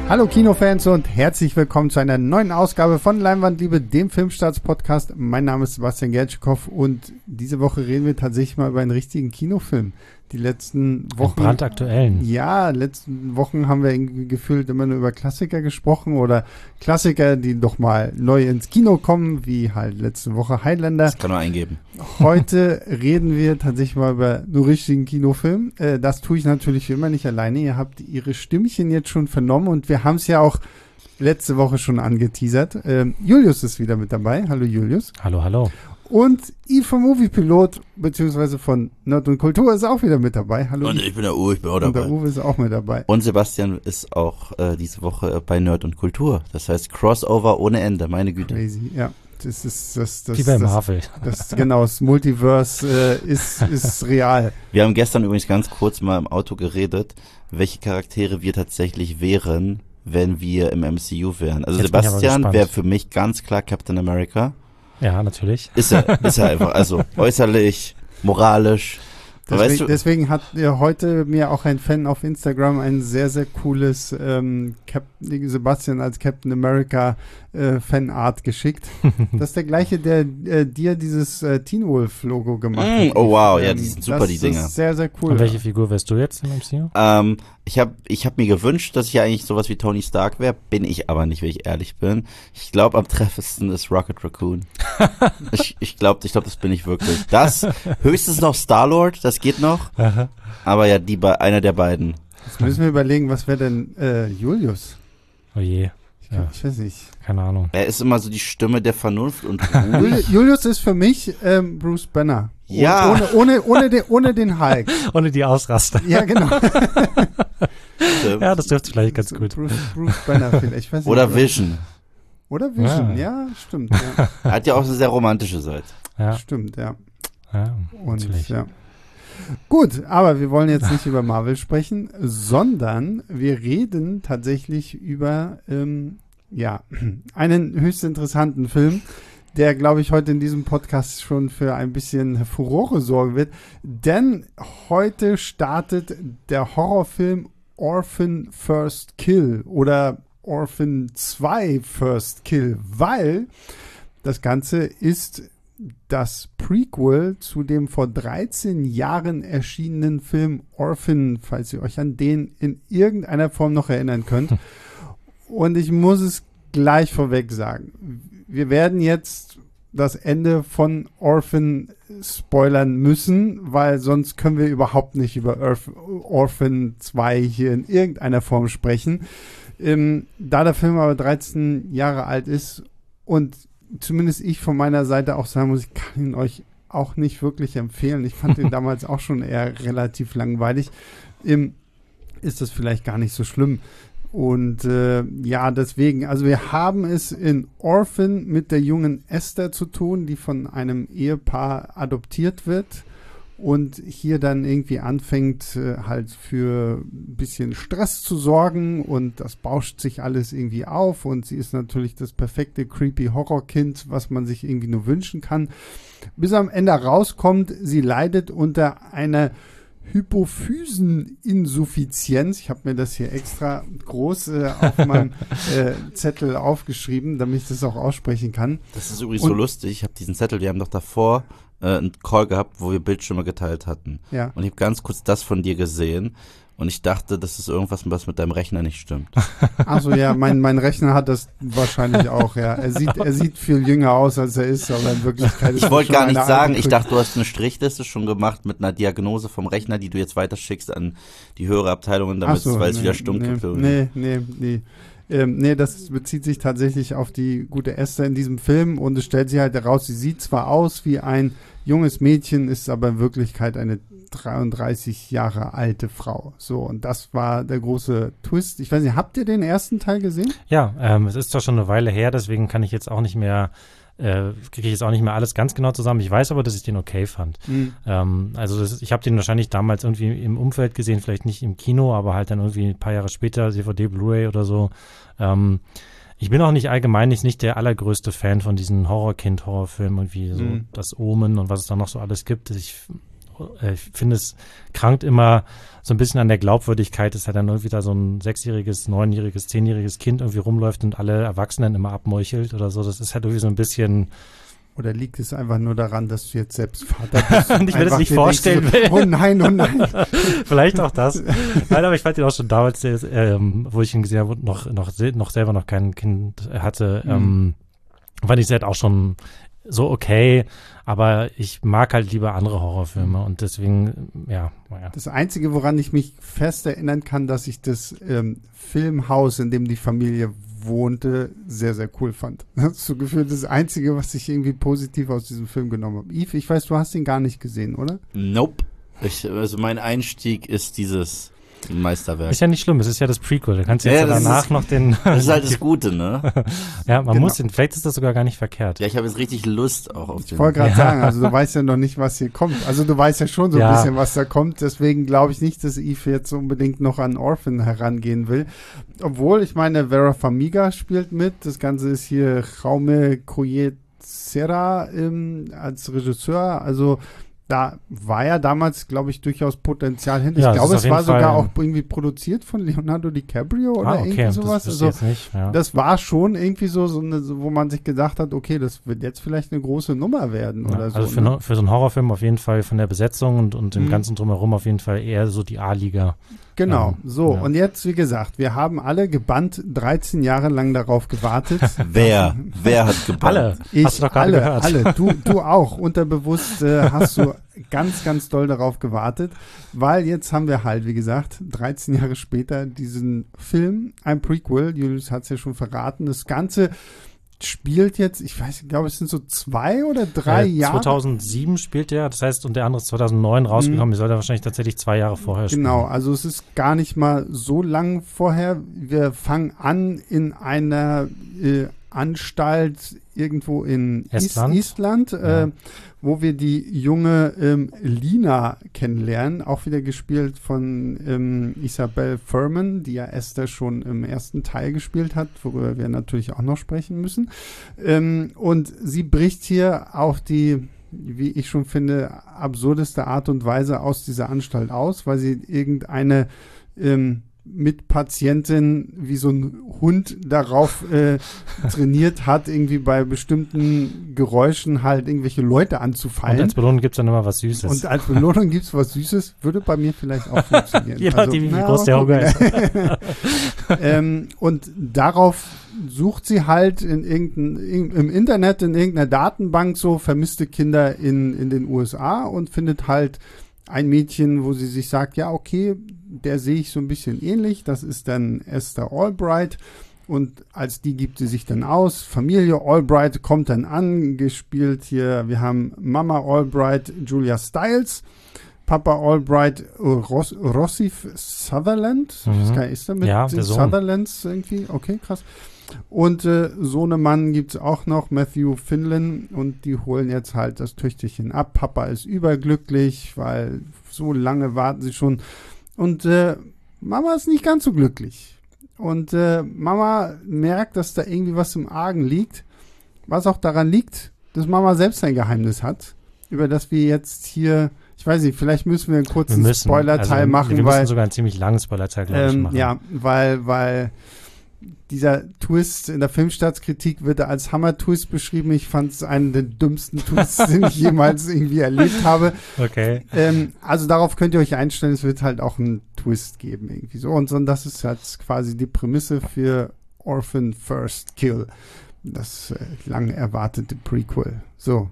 Hallo Kinofans und herzlich willkommen zu einer neuen Ausgabe von Leinwandliebe, dem Filmstarts-Podcast. Mein Name ist Sebastian Gertschikow und diese Woche reden wir tatsächlich mal über einen richtigen Kinofilm. Die letzten Wochen... Brandaktuellen. Ja, letzten Wochen haben wir irgendwie gefühlt immer nur über Klassiker gesprochen oder Klassiker, die doch mal neu ins Kino kommen, wie halt letzte Woche Highlander. Das kann man eingeben. Heute reden wir tatsächlich mal über einen richtigen Kinofilm. Das tue ich natürlich wie immer nicht alleine. Ihr habt ihre Stimmchen jetzt schon vernommen und wir haben es ja auch letzte Woche schon angeteasert. Julius ist wieder mit dabei. Hallo Julius. Hallo, hallo. Und Yves vom Moviepilot, beziehungsweise von Nerd und Kultur, ist auch wieder mit dabei. Hallo. Und ich bin der Uwe, ich bin auch dabei. Und der Uwe ist auch mit dabei. Und Sebastian ist auch diese Woche bei Nerd und Kultur. Das heißt Crossover ohne Ende, meine Güte. Crazy, ja. Das ist das Wie beim Marvel. Genau, das Multiverse ist real. Wir haben gestern übrigens ganz kurz mal im Auto geredet, welche Charaktere wir tatsächlich wären, wenn wir im MCU wären. Also Jetzt bin ich aber Sebastian gespannt. wäre für mich ganz klar Captain America. Ja, natürlich. Ist er einfach, also äußerlich, moralisch. Deswegen hat heute mir auch ein Fan auf Instagram ein sehr, sehr cooles Sebastian als Captain America Fanart geschickt. Das ist der gleiche, der dir dieses Teen Wolf Logo gemacht hat. Oh wow, ja, die sind super, die Dinger. Das ist sehr, sehr cool. Und welche Figur wärst du jetzt im MCU? Ich hab mir gewünscht, dass ich ja eigentlich sowas wie Tony Stark wäre, bin ich aber nicht, wenn ich ehrlich bin. Ich glaube, am treffendsten ist Rocket Raccoon. ich glaube, das bin ich wirklich. Das, höchstens noch Star-Lord, das geht noch. Aha. Aber ja, einer der beiden. Jetzt müssen wir überlegen, was wäre denn Julius? Oh je. Ja, Ich weiß nicht. keine Ahnung. Er ist immer so die Stimme der Vernunft und Ruhe. Julius ist für mich Bruce Banner. Ja. Ohne den Hulk. Ohne die Ausraster. Ja, genau. Ja, das trifft vielleicht ganz gut. Bruce Banner vielleicht. Ich weiß nicht, Oder Vision. Oder Vision, ja, stimmt. Ja. Er hat ja auch eine sehr romantische Seite. Ja, Stimmt, ja. ja Und natürlich. ja. Gut, aber wir wollen jetzt nicht über Marvel sprechen, sondern wir reden tatsächlich über einen höchst interessanten Film, der, glaube ich, heute in diesem Podcast schon für ein bisschen Furore sorgen wird. Denn heute startet der Horrorfilm Orphan First Kill oder Orphan 2 First Kill, weil das Ganze ist das Prequel zu dem vor 13 Jahren erschienenen Film Orphan, falls ihr euch an den in irgendeiner Form noch erinnern könnt. Und ich muss es gleich vorweg sagen. Wir werden jetzt das Ende von Orphan spoilern müssen, weil sonst können wir überhaupt nicht über Orphan 2 hier in irgendeiner Form sprechen. Da der Film aber 13 Jahre alt ist und zumindest ich von meiner Seite auch sagen muss, ich kann ihn euch auch nicht wirklich empfehlen. Ich fand ihn damals auch schon eher relativ langweilig. Ist das vielleicht gar nicht so schlimm. Und deswegen, also wir haben es in Orphan mit der jungen Esther zu tun, die von einem Ehepaar adoptiert wird und hier dann irgendwie anfängt, halt für ein bisschen Stress zu sorgen und das bauscht sich alles irgendwie auf und sie ist natürlich das perfekte creepy Horrorkind, was man sich irgendwie nur wünschen kann. Bis am Ende rauskommt, sie leidet unter einer Hypophyseninsuffizienz. Ich habe mir das hier extra groß auf meinem Zettel aufgeschrieben, damit ich das auch aussprechen kann. Das ist übrigens so lustig. Ich habe diesen Zettel, wir haben doch davor einen Call gehabt, wo wir Bildschirme geteilt hatten. Ja. Und ich habe ganz kurz das von dir gesehen und ich dachte, das ist irgendwas, was mit deinem Rechner nicht stimmt. Also ja, mein Rechner hat das wahrscheinlich auch, ja. Er sieht viel jünger aus, als er ist, aber in Wirklichkeit ist Ich wollte schon gar nicht eine sagen, alte ich dachte, du hast eine Strichliste schon gemacht mit einer Diagnose vom Rechner, die du jetzt weiterschickst an die höhere Abteilungen, damit weil es wieder stumm gibt. Nee, das bezieht sich tatsächlich auf die gute Esther in diesem Film und es stellt sich halt heraus, sie sieht zwar aus wie ein junges Mädchen, ist aber in Wirklichkeit eine 33 Jahre alte Frau. So, und das war der große Twist. Ich weiß nicht, habt ihr den ersten Teil gesehen? Ja, es ist zwar schon eine Weile her, deswegen kann ich jetzt auch nicht mehr kriege ich jetzt auch nicht mehr alles ganz genau zusammen. Ich weiß aber, dass ich den okay fand. Ich habe den wahrscheinlich damals irgendwie im Umfeld gesehen, vielleicht nicht im Kino, aber halt dann irgendwie ein paar Jahre später, DVD, Blu-ray oder so. Ich bin auch nicht allgemein nicht der allergrößte Fan von diesen Horrorkind-Horrorfilmen, irgendwie so das Omen und was es da noch so alles gibt. ich finde, es krankt immer so ein bisschen an der Glaubwürdigkeit, dass halt dann irgendwie da so ein 6-jähriges, 9-jähriges, 10-jähriges Kind irgendwie rumläuft und alle Erwachsenen immer abmeuchelt oder so. Das ist halt irgendwie so ein bisschen. Oder liegt es einfach nur daran, dass du jetzt selbst Vater bist? Und ich mir das nicht vorstellen will. Oh nein, oh nein. Vielleicht auch das. Nein, aber ich fand ihn auch schon damals, wo ich ihn gesehen habe und noch selber noch kein Kind hatte, fand ich es halt auch schon so okay, aber ich mag halt lieber andere Horrorfilme und deswegen, ja. Das Einzige, woran ich mich fest erinnern kann, dass ich das Filmhaus, in dem die Familie wohnte, sehr, sehr cool fand. Das ist so gefühlt das Einzige, was ich irgendwie positiv aus diesem Film genommen habe. Yves, ich weiß, du hast ihn gar nicht gesehen, oder? Nope. Also mein Einstieg ist dieses Meisterwerk. Ist ja nicht schlimm, es ist ja das Prequel. Da kannst du jetzt danach noch den. Das ist halt das Gute, ne? Ja, man muss den, vielleicht ist das sogar gar nicht verkehrt. Ja, ich habe jetzt richtig Lust auch auf den. Ich wollte gerade sagen, also du weißt ja noch nicht, was hier kommt. Also du weißt ja schon so ein bisschen, was da kommt. Deswegen glaube ich nicht, dass Yves jetzt unbedingt noch an Orphan herangehen will. Obwohl, ich meine, Vera Farmiga spielt mit. Das Ganze ist hier Jaume Collet-Serra als Regisseur. Also da war ja damals, glaube ich, durchaus Potenzial hinter. Ja, ich glaube, es war sogar Fall auch irgendwie produziert von Leonardo DiCaprio oder irgendwie sowas. Das jetzt nicht, ja. Das war schon irgendwie so wo man sich gedacht hat, okay, das wird jetzt vielleicht eine große Nummer werden oder so. Also für so einen Horrorfilm auf jeden Fall von der Besetzung und dem ganzen Drumherum auf jeden Fall eher so die A-Liga. Genau, und jetzt, wie gesagt, wir haben alle gebannt 13 Jahre lang darauf gewartet. Wer hat gebannt? Alle, hast du doch gerade gehört. Alle, du auch, unterbewusst hast du ganz, ganz doll darauf gewartet, weil jetzt haben wir halt, wie gesagt, 13 Jahre später diesen Film, ein Prequel, Julius hat es ja schon verraten, das Ganze spielt jetzt, ich glaube, es sind so 2 oder 3 Jahre. 2007 spielt er, das heißt, und der andere ist 2009 rausgekommen, die soll er wahrscheinlich tatsächlich 2 Jahre vorher spielen. Genau, also es ist gar nicht mal so lang vorher. Wir fangen an in einer Anstalt irgendwo in Estland, wo wir die junge Lina kennenlernen, auch wieder gespielt von Isabelle Fuhrman, die ja Esther schon im ersten Teil gespielt hat, worüber wir natürlich auch noch sprechen müssen. Und sie bricht hier auf die, wie ich schon finde, absurdeste Art und Weise aus dieser Anstalt aus, weil sie irgendeine Mitpatientin wie so ein Hund darauf trainiert hat, irgendwie bei bestimmten Geräuschen halt irgendwelche Leute anzufallen. Und als Belohnung gibt es dann immer was Süßes. Und als Belohnung gibt es was Süßes, würde bei mir vielleicht auch funktionieren. Je nachdem, wie groß der Hunger ist. Und darauf sucht sie halt im Internet, in irgendeiner Datenbank so vermisste Kinder in den USA und findet halt ein Mädchen, wo sie sich sagt, ja, okay, der sehe ich so ein bisschen ähnlich. Das ist dann Esther Albright. Und als die gibt sie sich dann aus. Familie Albright kommt dann an, gespielt hier. Wir haben Mama Albright, Julia Stiles. Papa Albright, Rossif Sutherland. Ist da mit den Sutherlands irgendwie? Okay, krass. Und Sohnemann gibt es auch noch, Matthew Finlan, und die holen jetzt halt das Töchterchen ab. Papa ist überglücklich, weil so lange warten sie schon. Und Mama ist nicht ganz so glücklich. Und Mama merkt, dass da irgendwie was im Argen liegt. Was auch daran liegt, dass Mama selbst ein Geheimnis hat, über das wir jetzt hier, ich weiß nicht, vielleicht müssen wir einen kurzen Spoiler-Teil machen. Wir müssen sogar einen ziemlich langen Spoiler-Teil, glaube ich, machen. Ja, weil dieser Twist in der Filmstartskritik wird als Hammer-Twist beschrieben. Ich fand es einen der dümmsten Twists, den ich jemals irgendwie erlebt habe. Okay. Also darauf könnt ihr euch einstellen, es wird halt auch einen Twist geben irgendwie so. Und das ist halt quasi die Prämisse für Orphan First Kill. Das lang erwartete Prequel. So.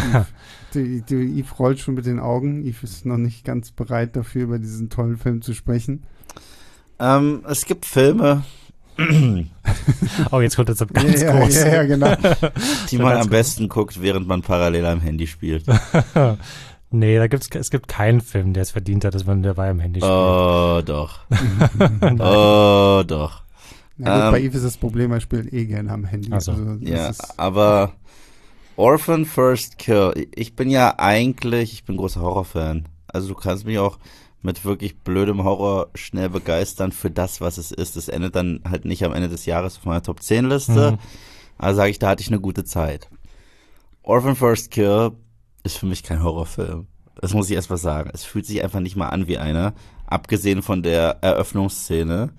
Yves rollt schon mit den Augen. Yves ist noch nicht ganz bereit dafür, über diesen tollen Film zu sprechen. Es gibt Filme, oh, jetzt kommt er zum ganz groß. Ja, genau. Die man am besten guckt, während man parallel am Handy spielt. Nee, es gibt keinen Film, der es verdient hat, dass man dabei am Handy spielt. Oh, doch. Oh, doch. Na gut, bei Yves ist das Problem, er spielt gerne am Handy. Also ja, aber Orphan First Kill, ich bin großer Horrorfan. Also du kannst mich auch mit wirklich blödem Horror schnell begeistern für das, was es ist. Das endet dann halt nicht am Ende des Jahres auf meiner Top-10-Liste. Also sage ich, da hatte ich eine gute Zeit. Orphan First Kill ist für mich kein Horrorfilm. Das muss ich erst mal sagen. Es fühlt sich einfach nicht mal an wie einer. Abgesehen von der Eröffnungsszene,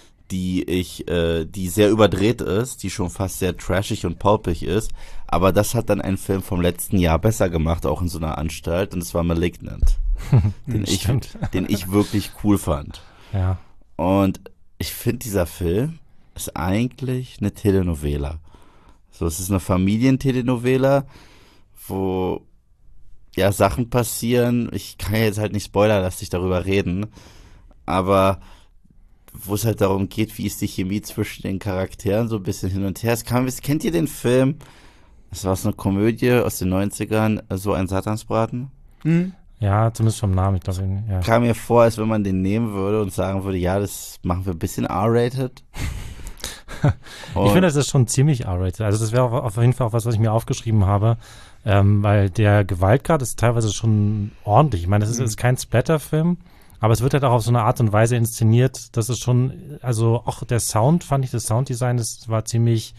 die sehr überdreht ist, die schon fast sehr trashig und pulpig ist. Aber das hat dann ein Film vom letzten Jahr besser gemacht, auch in so einer Anstalt. Und es war Malignant, den ich wirklich cool fand. Ja. Und ich finde, dieser Film ist eigentlich eine Telenovela. So, es ist eine Familientelenovela, wo ja Sachen passieren. Ich kann ja jetzt halt nicht spoilerlastig darüber reden, aber wo es halt darum geht, wie ist die Chemie zwischen den Charakteren, so ein bisschen hin und her. Kennt ihr den Film? Das war so eine Komödie aus den 90ern, so ein Satansbraten? Ja, zumindest vom Namen. Ich glaube, ja. Kam mir vor, als wenn man den nehmen würde und sagen würde, ja, das machen wir ein bisschen R-rated. Ich finde, das ist schon ziemlich R-rated. Also das wäre auf jeden Fall auch was ich mir aufgeschrieben habe, weil der Gewaltgrad ist teilweise schon ordentlich. Ich meine, das ist kein Splatter-Film, aber es wird halt auch auf so eine Art und Weise inszeniert, dass es schon, also auch der Sound, fand ich, das Sounddesign, das war ziemlich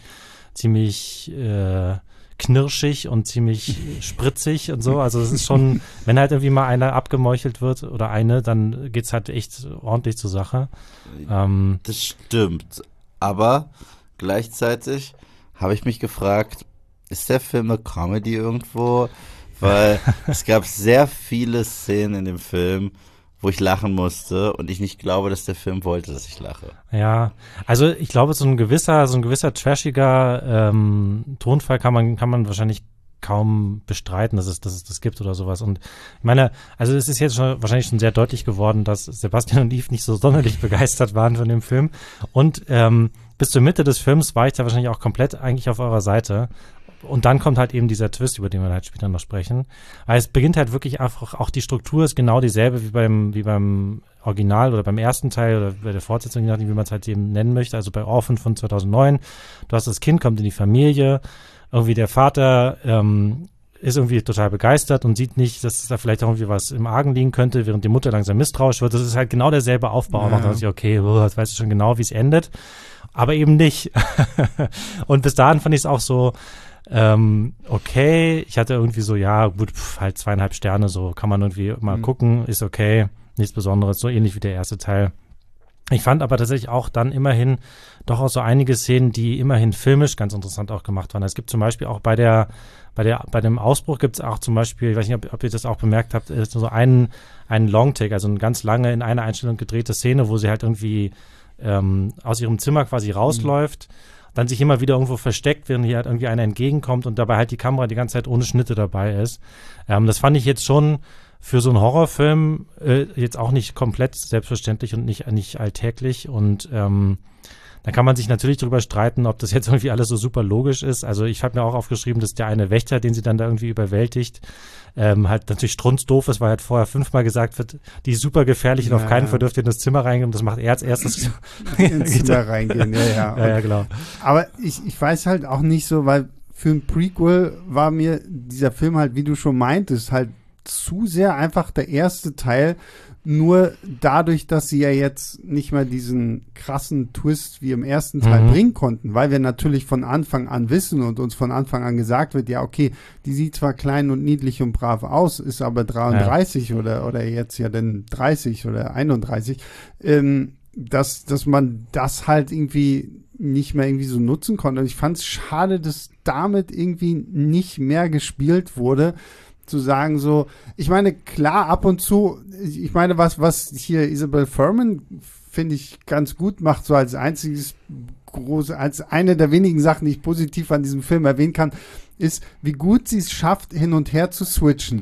knirschig und ziemlich spritzig und so. Also es ist schon, wenn halt irgendwie mal einer abgemeuchelt wird oder eine, dann geht's halt echt ordentlich zur Sache. Das stimmt. Aber gleichzeitig habe ich mich gefragt, ist der Film eine Comedy irgendwo? Weil es gab sehr viele Szenen in dem Film, wo ich lachen musste und ich nicht glaube, dass der Film wollte, dass ich lache. Ja, also ich glaube, so ein gewisser trashiger Tonfall kann man wahrscheinlich kaum bestreiten, dass es das gibt oder sowas. Und ich meine, also es ist jetzt wahrscheinlich schon sehr deutlich geworden, dass Sebastian und Yves nicht so sonderlich begeistert waren von dem Film. Und bis zur Mitte des Films war ich da wahrscheinlich auch komplett eigentlich auf eurer Seite. Und dann kommt halt eben dieser Twist, über den wir halt später noch sprechen. Weil es beginnt halt wirklich einfach, auch die Struktur ist genau dieselbe wie beim Original oder beim ersten Teil oder bei der Fortsetzung, je nachdem, wie man es halt eben nennen möchte. Also bei Orphan von 2009. Du hast das Kind, kommt in die Familie. Irgendwie der Vater ist irgendwie total begeistert und sieht nicht, dass da vielleicht auch irgendwie was im Argen liegen könnte, während die Mutter langsam misstrauisch wird. Das ist halt genau derselbe Aufbau. Ja. Und dann dachte ich, okay, jetzt weißt du schon genau, wie es endet. Aber eben nicht. Und bis dahin fand ich es auch so, okay, ich hatte irgendwie so, ja, gut, halt 2,5 Sterne, so kann man irgendwie mal gucken, ist okay, nichts Besonderes, so ähnlich wie der erste Teil. Ich fand aber tatsächlich auch dann immerhin doch auch so einige Szenen, die immerhin filmisch ganz interessant auch gemacht waren. Es gibt zum Beispiel auch bei dem Ausbruch gibt es auch zum Beispiel, ich weiß nicht, ob ihr das auch bemerkt habt, ist so einen Longtake, also eine ganz lange in einer Einstellung gedrehte Szene, wo sie halt irgendwie aus ihrem Zimmer quasi rausläuft, dann sich immer wieder irgendwo versteckt, während hier halt irgendwie einer entgegenkommt und dabei halt die Kamera die ganze Zeit ohne Schnitte dabei ist. Das fand ich jetzt schon für so einen Horrorfilm jetzt auch nicht komplett selbstverständlich und nicht alltäglich. Und da kann man sich natürlich drüber streiten, ob das jetzt irgendwie alles so super logisch ist. Also ich habe mir auch aufgeschrieben, dass der eine Wächter, den sie dann da irgendwie überwältigt, halt natürlich strunzdoof ist, weil halt vorher 5-mal gesagt wird, die ist super gefährlich und auf keinen Fall dürft ihr in das Zimmer reingehen. Und das macht er als erstes. Ins Zimmer reingehen, ja. Ja, genau. Aber ich weiß halt auch nicht so, weil für ein Prequel war mir dieser Film halt, wie du schon meintest, halt zu sehr einfach der erste Teil. Nur dadurch, dass sie ja jetzt nicht mehr diesen krassen Twist wie im ersten Teil bringen konnten, weil wir natürlich von Anfang an wissen und uns von Anfang an gesagt wird, ja okay, die sieht zwar klein und niedlich und brav aus, ist aber 33 oder jetzt ja dann 30 oder 31, dass man das halt irgendwie nicht mehr irgendwie so nutzen konnte. Und ich fand es schade, dass damit irgendwie nicht mehr gespielt wurde, zu sagen so, ich meine, klar, ab und zu, ich meine, was hier Isabel Fuhrman, finde ich, ganz gut macht, so als einziges große, als eine der wenigen Sachen, die ich positiv an diesem Film erwähnen kann, ist, wie gut sie es schafft, hin und her zu switchen.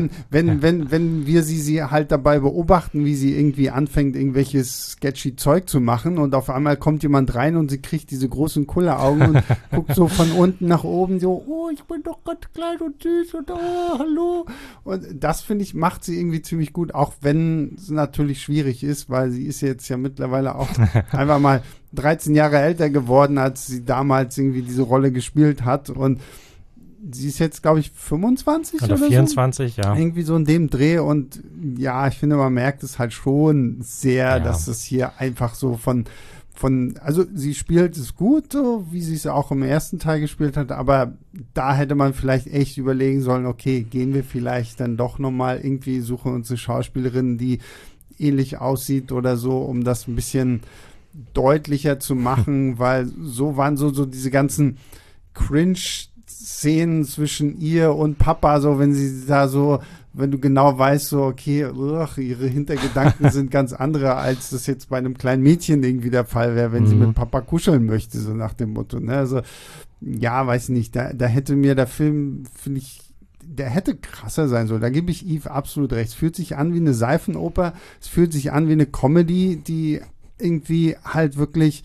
Wenn wir sie halt dabei beobachten, wie sie irgendwie anfängt, irgendwelches sketchy Zeug zu machen und auf einmal kommt jemand rein und sie kriegt diese großen Kulleraugen und guckt so von unten nach oben so, oh, ich bin doch ganz klein und süß und oh, hallo. Und das, finde ich, macht sie irgendwie ziemlich gut, auch wenn es natürlich schwierig ist, weil sie ist jetzt ja mittlerweile auch einfach mal 13 Jahre älter geworden, als sie damals irgendwie diese Rolle gespielt hat und sie ist jetzt, glaube ich, 25 oder 24, so? Ja. Irgendwie so in dem Dreh und ja, ich finde, man merkt es halt schon sehr, dass es hier einfach so von also sie spielt es gut, so wie sie es auch im ersten Teil gespielt hat, aber da hätte man vielleicht echt überlegen sollen, okay, gehen wir vielleicht dann doch nochmal irgendwie, suchen uns eine Schauspielerin, die ähnlich aussieht oder so, um das ein bisschen deutlicher zu machen, weil so waren so diese ganzen Cringe-Szenen zwischen ihr und Papa, so wenn sie da so, wenn du genau weißt, so okay, ihre Hintergedanken sind ganz andere, als das jetzt bei einem kleinen Mädchen irgendwie der Fall wäre, wenn sie mit Papa kuscheln möchte, so nach dem Motto, ne? Also, ja, weiß nicht, da hätte mir der Film, finde ich, der hätte krasser sein sollen. Da gebe ich Yves absolut recht. Es fühlt sich an wie eine Seifenoper, es fühlt sich an wie eine Comedy, die irgendwie halt wirklich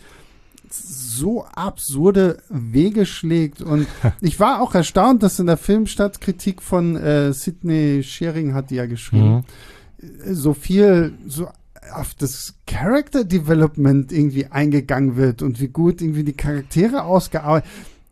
so absurde Wege schlägt. Und ich war auch erstaunt, dass in der Filmstadtkritik von Sidney Shearing, hat die ja geschrieben, so viel so auf das Character Development irgendwie eingegangen wird und wie gut irgendwie die Charaktere ausgearbeitet.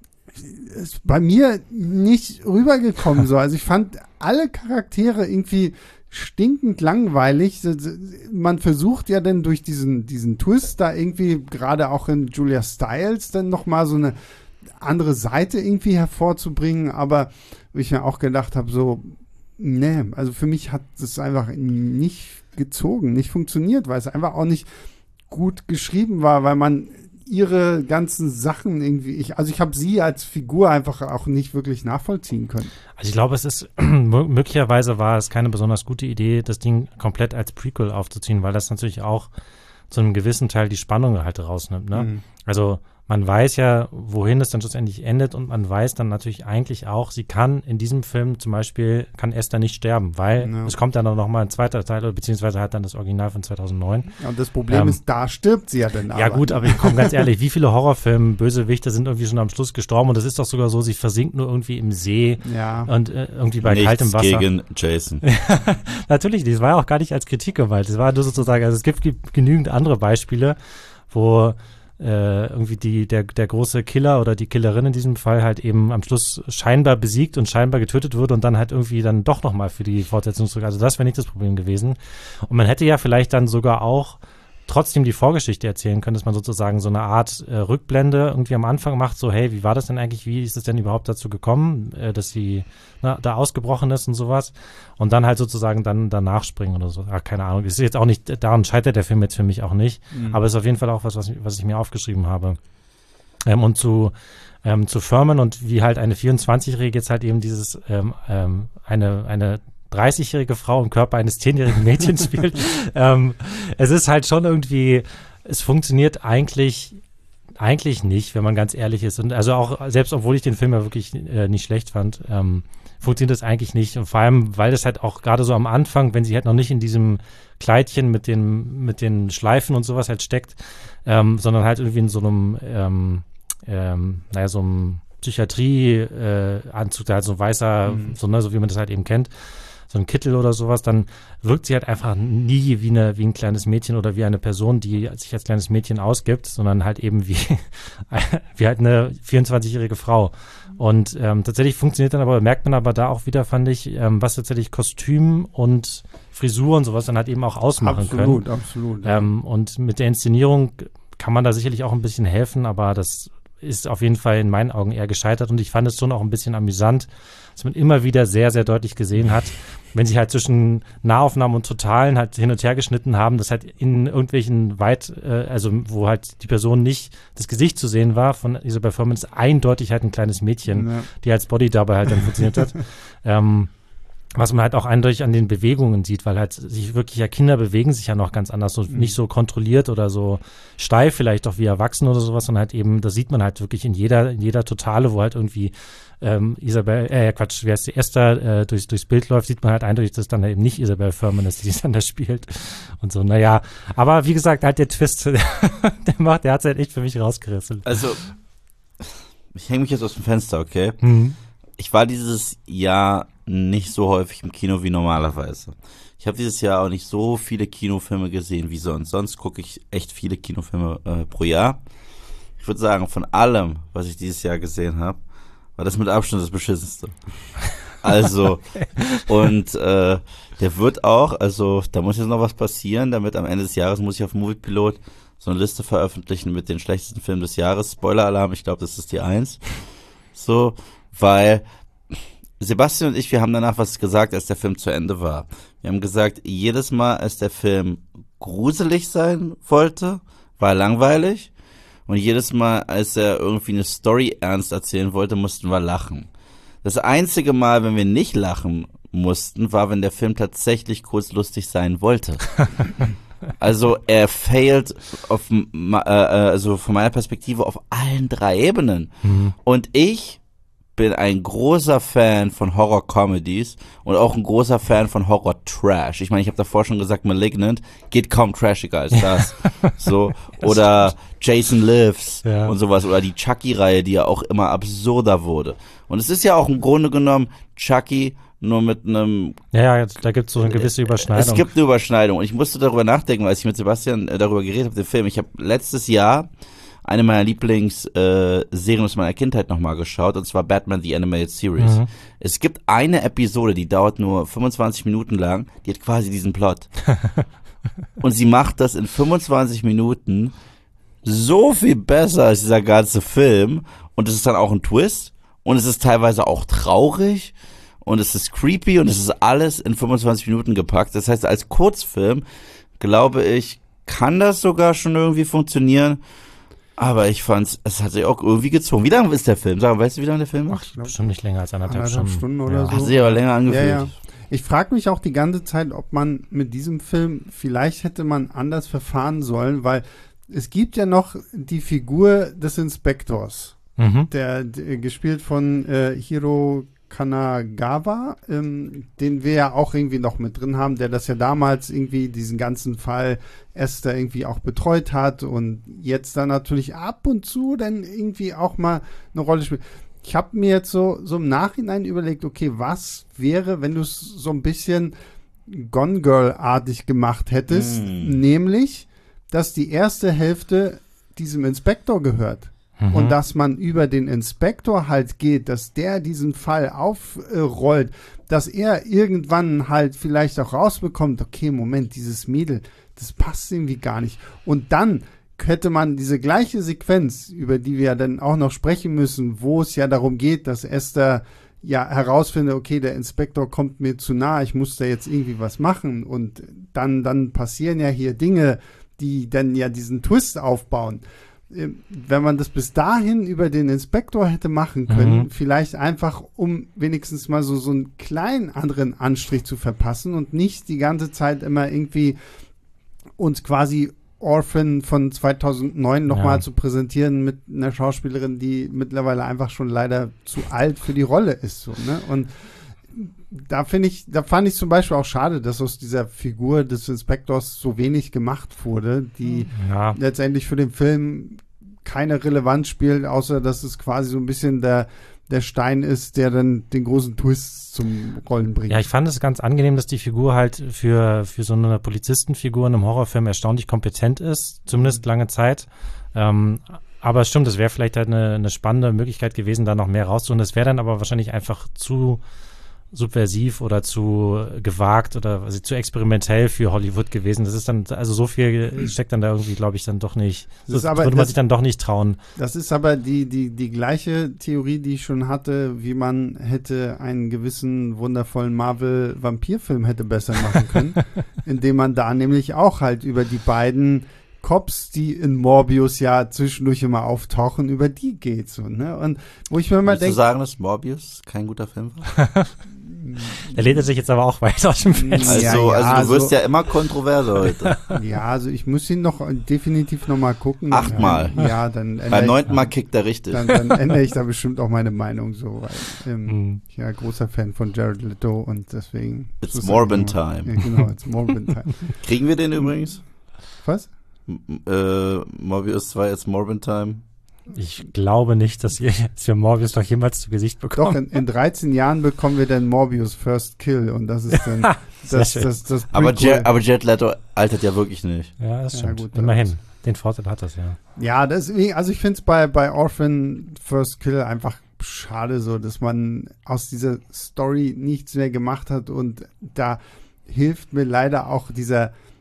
Ist bei mir nicht rübergekommen so. Also ich fand alle Charaktere irgendwie stinkend langweilig. Man versucht ja dann durch diesen Twist da irgendwie, gerade auch in Julia Stiles, dann nochmal so eine andere Seite irgendwie hervorzubringen, aber wo ich mir auch gedacht habe, so, nee, also für mich hat es einfach nicht gezogen, nicht funktioniert, weil es einfach auch nicht gut geschrieben war, weil man ihre ganzen Sachen irgendwie, ich habe sie als Figur einfach auch nicht wirklich nachvollziehen können. Also ich glaube, es ist, möglicherweise war es keine besonders gute Idee, das Ding komplett als Prequel aufzuziehen, weil das natürlich auch zu einem gewissen Teil die Spannung halt rausnimmt, ne? Also man weiß ja, wohin es dann schlussendlich endet und man weiß dann natürlich eigentlich auch, sie kann in diesem Film zum Beispiel, kann Esther nicht sterben, weil es kommt dann noch mal ein zweiter Teil, beziehungsweise halt dann das Original von 2009. Ja, und das Problem ist, da stirbt sie ja dann aber. Ja gut, aber ich komme ganz ehrlich, wie viele Horrorfilme, Bösewichte sind irgendwie schon am Schluss gestorben und das ist doch sogar so, sie versinkt nur irgendwie im See und irgendwie bei kaltem Wasser. Gegen Jason. Natürlich, das war ja auch gar nicht als Kritik gemeint, das war nur sozusagen, also es gibt genügend andere Beispiele, wo irgendwie der große Killer oder die Killerin in diesem Fall halt eben am Schluss scheinbar besiegt und scheinbar getötet wurde und dann halt irgendwie dann doch nochmal für die Fortsetzung zurück. Also das wäre nicht das Problem gewesen. Und man hätte ja vielleicht dann sogar auch trotzdem die Vorgeschichte erzählen können, dass man sozusagen so eine Art Rückblende irgendwie am Anfang macht, so hey, wie war das denn eigentlich, wie ist es denn überhaupt dazu gekommen, dass sie da ausgebrochen ist und sowas und dann halt sozusagen dann danach springen oder so. Ach, keine Ahnung, ist jetzt auch nicht, daran scheitert der Film jetzt für mich auch nicht, aber ist auf jeden Fall auch was ich mir aufgeschrieben habe. Und zu Furman und wie halt eine 24-Jährige jetzt halt eben dieses eine 30-jährige Frau im Körper eines 10-jährigen Mädchens spielt. Es ist halt schon irgendwie, es funktioniert eigentlich nicht, wenn man ganz ehrlich ist. Und also auch, selbst obwohl ich den Film ja wirklich nicht schlecht fand, funktioniert das eigentlich nicht. Und vor allem, weil das halt auch gerade so am Anfang, wenn sie halt noch nicht in diesem Kleidchen mit den Schleifen und sowas halt steckt, sondern halt irgendwie in so einem, so einem Psychiatrie-Anzug, halt so ein weißer, so wie man das halt eben kennt, so ein Kittel oder sowas, dann wirkt sie halt einfach nie wie ein kleines Mädchen oder wie eine Person, die sich als kleines Mädchen ausgibt, sondern halt eben wie halt eine 24-jährige Frau. Und tatsächlich funktioniert dann aber, merkt man aber da auch wieder, fand ich, was tatsächlich Kostüm und Frisur und sowas dann halt eben auch ausmachen können. Absolut. Und mit der Inszenierung kann man da sicherlich auch ein bisschen helfen, aber das ist auf jeden Fall in meinen Augen eher gescheitert und ich fand es schon auch ein bisschen amüsant, dass man immer wieder sehr, sehr deutlich gesehen hat, wenn sie halt zwischen Nahaufnahmen und Totalen halt hin und her geschnitten haben, dass halt in irgendwelchen wo halt die Person nicht das Gesicht zu sehen war von Isabel Fuhrman, ist eindeutig halt ein kleines Mädchen, die als Body dabei halt dann funktioniert hat. Was man halt auch eindeutig an den Bewegungen sieht, weil halt sich wirklich ja Kinder bewegen sich ja noch ganz anders, so nicht so kontrolliert oder so steif vielleicht auch wie Erwachsene oder sowas, sondern halt eben, das sieht man halt wirklich in jeder Totale, wo halt irgendwie Esther durchs Bild läuft, sieht man halt eindeutig, dass dann eben nicht Isabel Fuhrman ist, die dann da spielt und so, naja. Aber wie gesagt, halt der Twist, der hat es halt echt für mich rausgerissen. Also, ich hänge mich jetzt aus dem Fenster, okay? Ich war dieses Jahr nicht so häufig im Kino wie normalerweise. Ich habe dieses Jahr auch nicht so viele Kinofilme gesehen wie sonst. Sonst gucke ich echt viele Kinofilme pro Jahr. Ich würde sagen, von allem, was ich dieses Jahr gesehen habe, war das mit Abstand das Beschissenste. Also, und der wird auch, also da muss jetzt noch was passieren, damit am Ende des Jahres muss ich auf Moviepilot so eine Liste veröffentlichen mit den schlechtesten Filmen des Jahres. Spoiler-Alarm, ich glaube, das ist die 1. So, weil Sebastian und ich, wir haben danach was gesagt, als der Film zu Ende war. Wir haben gesagt, jedes Mal, als der Film gruselig sein wollte, war er langweilig. Und jedes Mal, als er irgendwie eine Story ernst erzählen wollte, mussten wir lachen. Das einzige Mal, wenn wir nicht lachen mussten, war, wenn der Film tatsächlich kurz lustig sein wollte. Also er failed also von meiner Perspektive auf allen 3 Ebenen. Und ich bin ein großer Fan von Horror-Comedies und auch ein großer Fan von Horror-Trash. Ich meine, ich habe davor schon gesagt, Malignant geht kaum trashiger als das. So, oder Jason Lives und sowas. Oder die Chucky-Reihe, die ja auch immer absurder wurde. Und es ist ja auch im Grunde genommen Chucky nur mit einem... Ja, da gibt es so eine gewisse Überschneidung. Es gibt eine Überschneidung. Und ich musste darüber nachdenken, als ich mit Sebastian darüber geredet habe, den Film. Ich habe letztes Jahr eine meiner Lieblingsserien aus meiner Kindheit nochmal geschaut, und zwar Batman The Animated Series. Es gibt eine Episode, die dauert nur 25 Minuten lang, die hat quasi diesen Plot. Und sie macht das in 25 Minuten so viel besser als dieser ganze Film, und es ist dann auch ein Twist, und es ist teilweise auch traurig, und es ist creepy, und es ist alles in 25 Minuten gepackt. Das heißt, als Kurzfilm, glaube ich, kann das sogar schon irgendwie funktionieren. Aber ich fand's, es hat sich auch irgendwie gezogen. Wie lange ist der Film? Sag, weißt du, wie lange der Film ist? Bestimmt nicht länger als 1,5 Stunden oder so. Hat sich aber länger angefühlt. Ja. Ich frage mich auch die ganze Zeit, ob man mit diesem Film, vielleicht hätte man anders verfahren sollen, weil es gibt ja noch die Figur des Inspektors, der gespielt von Hiro Kanagawa, den wir ja auch irgendwie noch mit drin haben, der das ja damals irgendwie diesen ganzen Fall Esther irgendwie auch betreut hat und jetzt dann natürlich ab und zu dann irgendwie auch mal eine Rolle spielt. Ich habe mir jetzt so im Nachhinein überlegt, okay, was wäre, wenn du es so ein bisschen Gone Girl-artig gemacht hättest, nämlich, dass die erste Hälfte diesem Inspektor gehört. Und dass man über den Inspektor halt geht, dass der diesen Fall aufrollt, dass er irgendwann halt vielleicht auch rausbekommt, okay, Moment, dieses Mädel, das passt irgendwie gar nicht. Und dann hätte man diese gleiche Sequenz, über die wir ja dann auch noch sprechen müssen, wo es ja darum geht, dass Esther ja herausfindet, okay, der Inspektor kommt mir zu nah, ich muss da jetzt irgendwie was machen. Und dann passieren ja hier Dinge, die dann ja diesen Twist aufbauen. Wenn man das bis dahin über den Inspektor hätte machen können, vielleicht einfach, um wenigstens mal so einen kleinen anderen Anstrich zu verpassen und nicht die ganze Zeit immer irgendwie uns quasi Orphan von 2009 nochmal zu präsentieren mit einer Schauspielerin, die mittlerweile einfach schon leider zu alt für die Rolle ist. So, ne? Und da fand ich zum Beispiel auch schade, dass aus dieser Figur des Inspektors so wenig gemacht wurde, die letztendlich für den Film keine Relevanz spielt, außer dass es quasi so ein bisschen der Stein ist, der dann den großen Twist zum Rollen bringt. Ja, ich fand es ganz angenehm, dass die Figur halt für so eine Polizistenfigur in einem Horrorfilm erstaunlich kompetent ist, zumindest lange Zeit. Aber es stimmt, es wäre vielleicht halt eine spannende Möglichkeit gewesen, da noch mehr rauszuholen. Das wäre dann aber wahrscheinlich einfach zu subversiv oder zu gewagt oder zu experimentell für Hollywood gewesen. Das ist dann, also so viel steckt dann da irgendwie, glaube ich, dann doch nicht. Das würde man sich dann doch nicht trauen. Das ist aber die gleiche Theorie, die ich schon hatte, wie man hätte einen gewissen wundervollen Marvel-Vampirfilm hätte besser machen können, indem man da nämlich auch halt über die beiden Cops, die in Morbius ja zwischendurch immer auftauchen, über die geht so, ne? Und wo ich mir immer denke, du sagen, dass Morbius kein guter Film war? Er lehnt sich jetzt aber auch weiter aus dem Fenster. Also du wirst ja immer kontroverser heute. Ja, also ich muss ihn definitiv noch mal gucken. 8-mal. Ja, dann beim 9. Mal kickt er richtig. Dann ändere ich da bestimmt auch meine Meinung so, weil ich ja großer Fan von Jared Leto und deswegen. It's Morbin Time. Ja, genau, it's Morbin Time. Kriegen wir den übrigens? Was? Morbius 2, It's Morbin Time. Ich glaube nicht, dass wir Morbius noch jemals zu Gesicht bekommen. Doch, in 13 Jahren bekommen wir dann Morbius First Kill und das ist dann das aber Jared Leto altert ja wirklich nicht. Ja, das stimmt. Ja, gut, immerhin. Den Vorteil hat das, ja. Ja, deswegen, also ich finde es bei Orphan First Kill einfach schade so, dass man aus dieser Story nichts mehr gemacht hat und da hilft mir leider auch dieser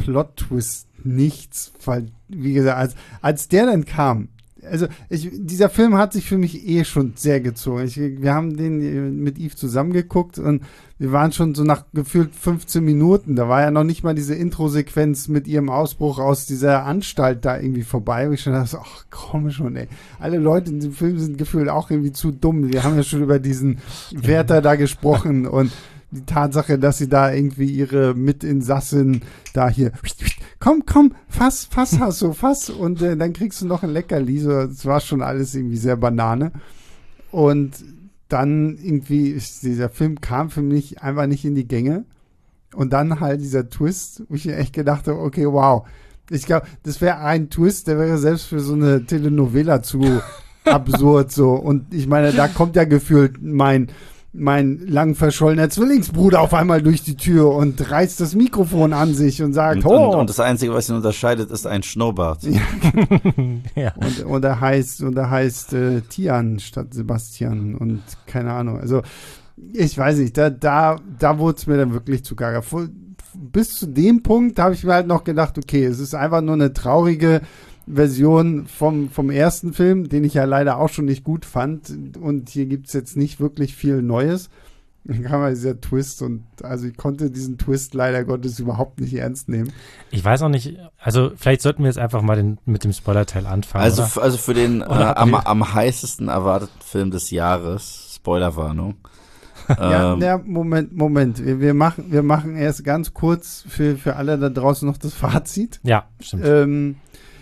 Plot-Twist nichts, weil, wie gesagt, als der dann kam, also dieser Film hat sich für mich schon sehr gezogen. Wir haben den mit Yves zusammengeguckt und wir waren schon so nach gefühlt 15 Minuten, da war ja noch nicht mal diese Intro-Sequenz mit ihrem Ausbruch aus dieser Anstalt da irgendwie vorbei, wo ich schon dachte, ach komm schon, ey. Alle Leute in dem Film sind gefühlt auch irgendwie zu dumm. Wir haben ja schon über diesen Wärter da gesprochen und die Tatsache, dass sie da irgendwie ihre Mitinsassin da hier, komm, fass, Hasso, fass und dann kriegst du noch ein Leckerli. So, das war schon alles irgendwie sehr Banane. Und dann irgendwie, dieser Film kam für mich einfach nicht in die Gänge. Und dann halt dieser Twist, wo ich mir echt gedacht habe, okay, wow. Ich glaube, das wäre ein Twist, der wäre selbst für so eine Telenovela zu absurd so. Und ich meine, da kommt ja gefühlt mein lang verschollener Zwillingsbruder auf einmal durch die Tür und reißt das Mikrofon an sich und sagt, und das Einzige, was ihn unterscheidet, ist ein Schnurrbart. Ja. Ja. Und er heißt Tian statt Sebastian und keine Ahnung. Also ich weiß nicht, da wurde es mir dann wirklich zu gaga. Bis zu dem Punkt habe ich mir halt noch gedacht, okay, es ist einfach nur eine traurige Version vom ersten Film, den ich ja leider auch schon nicht gut fand. Und hier gibt es jetzt nicht wirklich viel Neues. Dann kam halt dieser Twist und also ich konnte diesen Twist leider Gottes überhaupt nicht ernst nehmen. Ich weiß auch nicht, also vielleicht sollten wir jetzt einfach mal mit dem Spoiler-Teil anfangen. Also für den am heißesten erwarteten Film des Jahres, Spoilerwarnung. Ja, Moment. Wir machen erst ganz kurz für alle da draußen noch das Fazit. Ja, stimmt.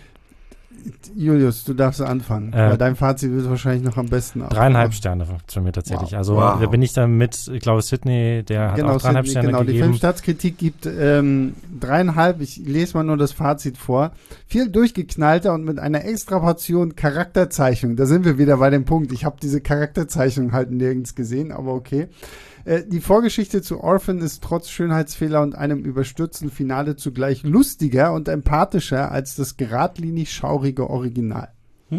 Julius, du darfst anfangen, weil dein Fazit wird wahrscheinlich noch am besten auch. 3,5 Sterne von mir tatsächlich. Wow. Also da bin ich dann mit, ich glaube Sydney, der hat auch 3,5 Sterne gegeben. Die Filmstaatskritik gibt 3,5. Ich lese mal nur das Fazit vor. Viel durchgeknallter und mit einer extra Portion Charakterzeichnung. Da sind wir wieder bei dem Punkt. Ich habe diese Charakterzeichnung halt nirgends gesehen, aber okay. Die Vorgeschichte zu Orphan ist trotz Schönheitsfehler und einem überstürzten Finale zugleich lustiger und empathischer als das geradlinig schaurige Original.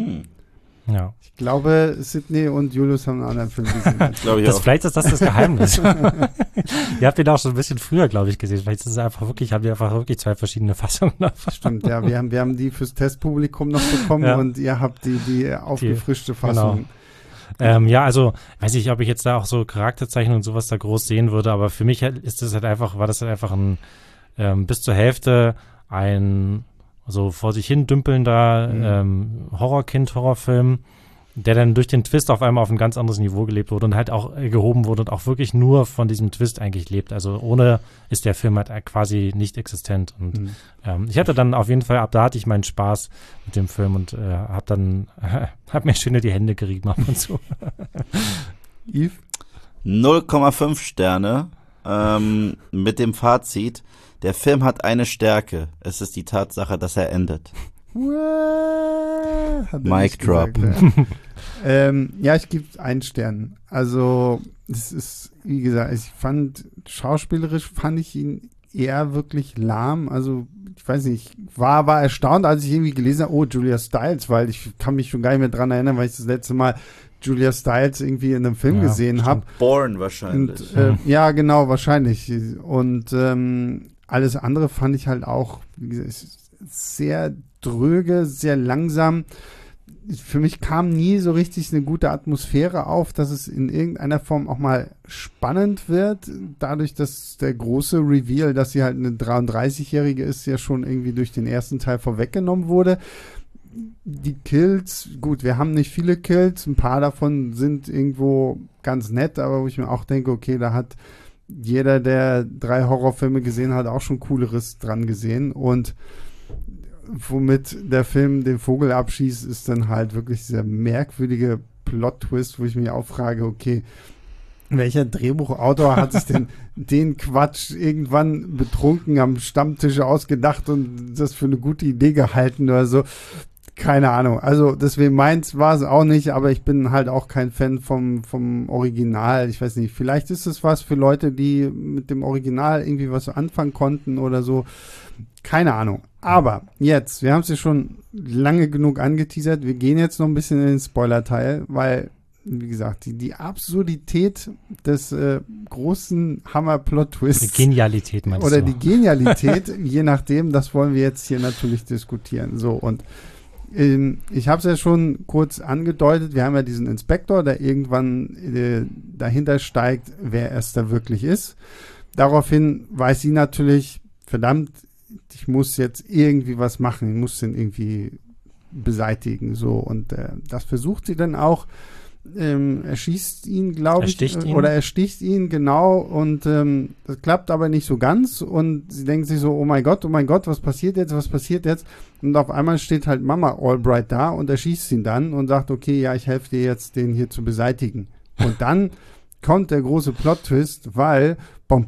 Ja. Ich glaube, Sydney und Julius haben einen anderen Film gesehen. Glaube ich auch. Vielleicht ist das Geheimnis. Ihr habt ihn auch schon ein bisschen früher, glaube ich, gesehen. Vielleicht ist es haben wir einfach wirklich zwei verschiedene Fassungen. Stimmt, ja. Wir haben die fürs Testpublikum noch bekommen und ihr habt die aufgefrischte Fassung. Genau. Ja, also weiß ich, ob ich jetzt da auch so Charakterzeichnungen und sowas da groß sehen würde, aber für mich war das halt einfach ein bis zur Hälfte ein so vor sich hin dümpelnder Horrorfilm, der dann durch den Twist auf einmal auf ein ganz anderes Niveau gelebt wurde und halt auch gehoben wurde und auch wirklich nur von diesem Twist eigentlich lebt. Also ohne ist der Film halt quasi nicht existent. Und ich hatte dann auf jeden Fall, ab da hatte ich meinen Spaß mit dem Film und hab mir schön die Hände gerieben ab und zu. Yves? 0,5 Sterne mit dem Fazit, der Film hat eine Stärke. Es ist die Tatsache, dass er endet. Mic drop. Ja, ich gebe 1 Stern. Also, es ist, wie gesagt, schauspielerisch fand ich ihn eher wirklich lahm. Also, ich weiß nicht, ich war erstaunt, als ich irgendwie gelesen habe, oh, Julia Stiles, weil ich kann mich schon gar nicht mehr dran erinnern, weil ich das letzte Mal Julia Stiles irgendwie in einem Film gesehen habe. Born wahrscheinlich. Und, ja, genau, wahrscheinlich. Und alles andere fand ich halt auch, wie gesagt, sehr dröge, sehr langsam. Für mich kam nie so richtig eine gute Atmosphäre auf, dass es in irgendeiner Form auch mal spannend wird. Dadurch, dass der große Reveal, dass sie halt eine 33-Jährige ist, ja schon irgendwie durch den ersten Teil vorweggenommen wurde. Die Kills, gut, wir haben nicht viele Kills, ein paar davon sind irgendwo ganz nett, aber wo ich mir auch denke, okay, da hat jeder, der 3 Horrorfilme gesehen hat, auch schon Cooleres dran gesehen. Und womit der Film den Vogel abschießt, ist dann halt wirklich dieser merkwürdige Plot-Twist, wo ich mich auch frage, okay, welcher Drehbuchautor hat sich denn den Quatsch irgendwann betrunken am Stammtisch ausgedacht und das für eine gute Idee gehalten oder so? Keine Ahnung. Also deswegen meins war es auch nicht, aber ich bin halt auch kein Fan vom Original. Ich weiß nicht, vielleicht ist es was für Leute, die mit dem Original irgendwie was anfangen konnten oder so. Keine Ahnung. Aber jetzt, wir haben es ja schon lange genug angeteasert, wir gehen jetzt noch ein bisschen in den Spoiler-Teil, weil wie gesagt, die Absurdität des großen Hammer-Plot-Twists. Die Genialität meinst du? Oder die Genialität, je nachdem, das wollen wir jetzt hier natürlich diskutieren. So, und ich habe es ja schon kurz angedeutet, wir haben ja diesen Inspektor, der irgendwann dahinter steigt, wer es da wirklich ist. Daraufhin weiß sie natürlich, verdammt, ich muss jetzt irgendwie was machen, ich muss den irgendwie beseitigen. So, und das versucht sie dann auch. Er schießt ihn, glaube ich, oder er sticht ihn, genau, und das klappt aber nicht so ganz und sie denkt sich so, oh mein Gott, was passiert jetzt, und auf einmal steht halt Mama Albright da und er schießt ihn dann und sagt, okay, ja, ich helfe dir jetzt, den hier zu beseitigen. Und dann kommt der große Plot-Twist, weil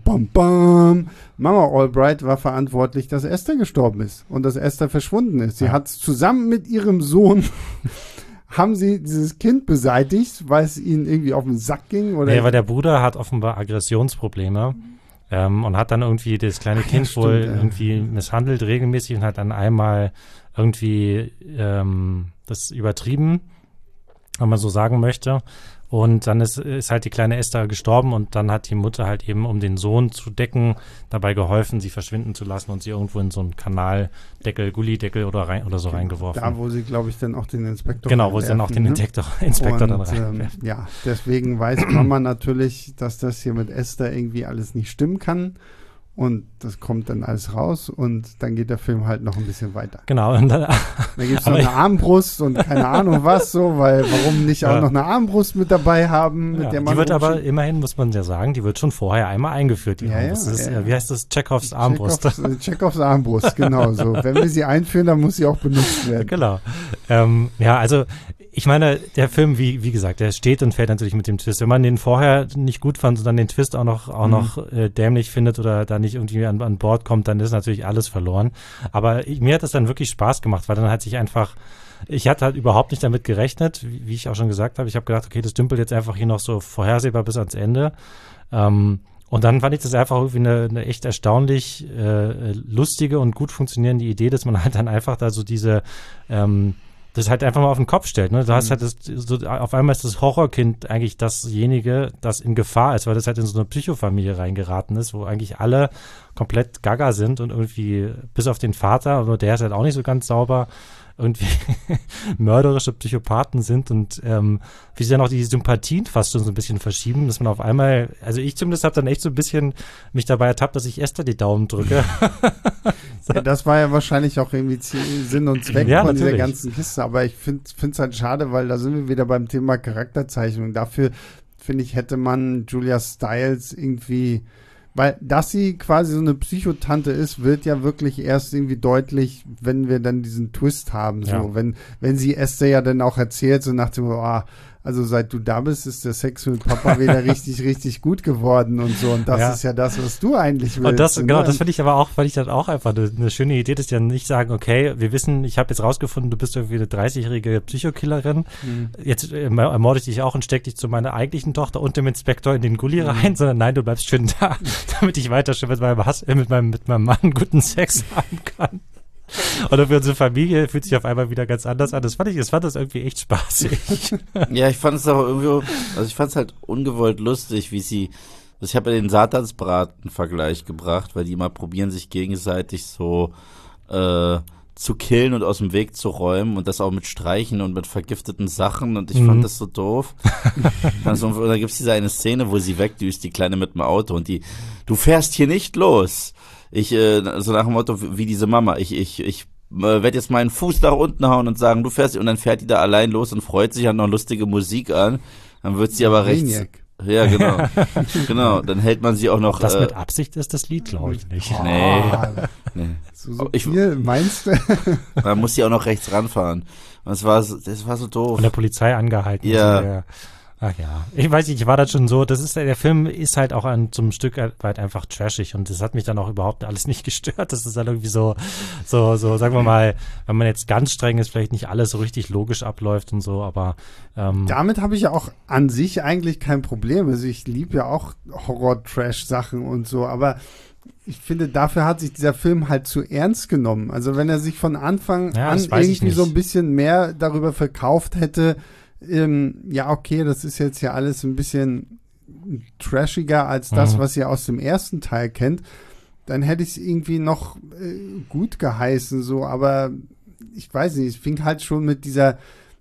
Mama Albright war verantwortlich, dass Esther gestorben ist und dass Esther verschwunden ist. Sie hat zusammen mit ihrem Sohn haben sie dieses Kind beseitigt, weil es ihnen irgendwie auf den Sack ging? Oder? Nee, weil der Bruder hat offenbar Aggressionsprobleme und hat dann irgendwie das kleine Kind wohl irgendwie misshandelt regelmäßig und hat dann einmal irgendwie das übertrieben, wenn man so sagen möchte. Und dann ist halt die kleine Esther gestorben und dann hat die Mutter halt eben, um den Sohn zu decken, dabei geholfen, sie verschwinden zu lassen und sie irgendwo in so einen Kanaldeckel, Gullideckel oder so reingeworfen. Da, wo sie, glaube ich, dann auch den Inspektor Genau, wo sie dann auch den Inspektor dann reinwerfen. Ja, deswegen weiß Mama natürlich, dass das hier mit Esther irgendwie alles nicht stimmen kann. Und das kommt dann alles raus und dann geht der Film halt noch ein bisschen weiter. Genau. Und dann gibt es noch eine Armbrust und keine Ahnung was so, weil warum nicht auch noch eine Armbrust mit dabei haben, mit der man die wird aber immerhin, muss man ja sagen, die wird schon vorher einmal eingeführt, die Armbrust. Das ist, wie heißt das? Chekhovs Armbrust. Chekhovs Armbrust, genau so. Wenn wir sie einführen, dann muss sie auch benutzt werden. Genau. Also ich meine, der Film, wie gesagt, der steht und fällt natürlich mit dem Twist. Wenn man den vorher nicht gut fand und dann den Twist auch noch dämlich findet oder da nicht irgendwie an Bord kommt, dann ist natürlich alles verloren. Aber mir hat das dann wirklich Spaß gemacht, weil dann hat sich einfach, ich hatte halt überhaupt nicht damit gerechnet, wie ich auch schon gesagt habe. Ich habe gedacht, okay, das dümpelt jetzt einfach hier noch so vorhersehbar bis ans Ende. Und dann fand ich das einfach irgendwie eine echt erstaunlich lustige und gut funktionierende Idee, dass man halt dann einfach da so diese das halt einfach mal auf den Kopf stellt. Ne? Du hast halt auf einmal ist das Horrorkind eigentlich dasjenige, das in Gefahr ist, weil das halt in so eine Psychofamilie reingeraten ist, wo eigentlich alle komplett gaga sind und irgendwie, bis auf den Vater, aber der ist halt auch nicht so ganz sauber, irgendwie mörderische Psychopathen sind und wie sie dann auch die Sympathien fast schon so ein bisschen verschieben, dass man auf einmal, also ich zumindest habe dann echt so ein bisschen mich dabei ertappt, dass ich Esther die Daumen drücke. So. Ja, das war ja wahrscheinlich auch irgendwie Sinn und Zweck von dieser ganzen Kiste, aber ich finde es halt schade, weil da sind wir wieder beim Thema Charakterzeichnung. Dafür, finde ich, hätte man Julia Stiles irgendwie, weil dass sie quasi so eine Psychotante ist, wird ja wirklich erst irgendwie deutlich, wenn wir dann diesen Twist haben. So. Ja. Wenn sie Esther ja dann auch erzählt, so nach dem, also seit du da bist, ist der Sex mit Papa wieder richtig, richtig gut geworden und so. Und das ist ja das, was du eigentlich willst. Und das finde ich aber auch, weil ich dann auch einfach eine schöne Idee, dass die dann nicht sagen, okay, wir wissen, ich habe jetzt rausgefunden, du bist irgendwie eine 30-jährige Psychokillerin. Jetzt ermorde ich dich auch und steck dich zu meiner eigentlichen Tochter und dem Inspektor in den Gully rein, sondern nein, du bleibst schön da, damit ich weiter schön mit meinem Mann guten Sex haben kann. Oder für unsere Familie fühlt sich auf einmal wieder ganz anders an. Ich fand das irgendwie echt spaßig. Ja, ich fand es auch irgendwie, also ich fand es halt ungewollt lustig, wie sie, ich habe ja den Satansbraten-Vergleich gebracht, weil die immer probieren, sich gegenseitig so zu killen und aus dem Weg zu räumen und das auch mit Streichen und mit vergifteten Sachen und ich fand das so doof. Und da gibt es diese eine Szene, wo sie wegdüst, die Kleine mit dem Auto und du fährst hier nicht los. So nach dem Motto, wie diese Mama, ich werde jetzt meinen Fuß nach unten hauen und sagen, du fährst, und dann fährt die da allein los und freut sich, hat noch lustige Musik an, dann wird sie aber rechts, ja genau, genau, dann hält man sie auch noch. Das mit Absicht ist das Lied, glaube ich nicht. Nee. So viel, meinst du? Man muss sie auch noch rechts ranfahren. Und das war so doof. Von der Polizei angehalten. Ja. Ach ja, ich weiß nicht, ich war das schon so, der Film ist halt auch zum Stück weit einfach trashig und das hat mich dann auch überhaupt alles nicht gestört. Das ist dann irgendwie so, sagen wir mal, wenn man jetzt ganz streng ist, vielleicht nicht alles so richtig logisch abläuft und so, aber damit habe ich ja auch an sich eigentlich kein Problem. Also ich liebe ja auch Horror-Trash-Sachen und so, aber ich finde, dafür hat sich dieser Film halt zu ernst genommen. Also wenn er sich von Anfang an irgendwie so ein bisschen mehr darüber verkauft hätte, ja, okay, das ist jetzt ja alles ein bisschen trashiger als das, was ihr aus dem ersten Teil kennt, dann hätte ich es irgendwie noch gut geheißen, so, aber ich weiß nicht, es fing halt schon mit dieser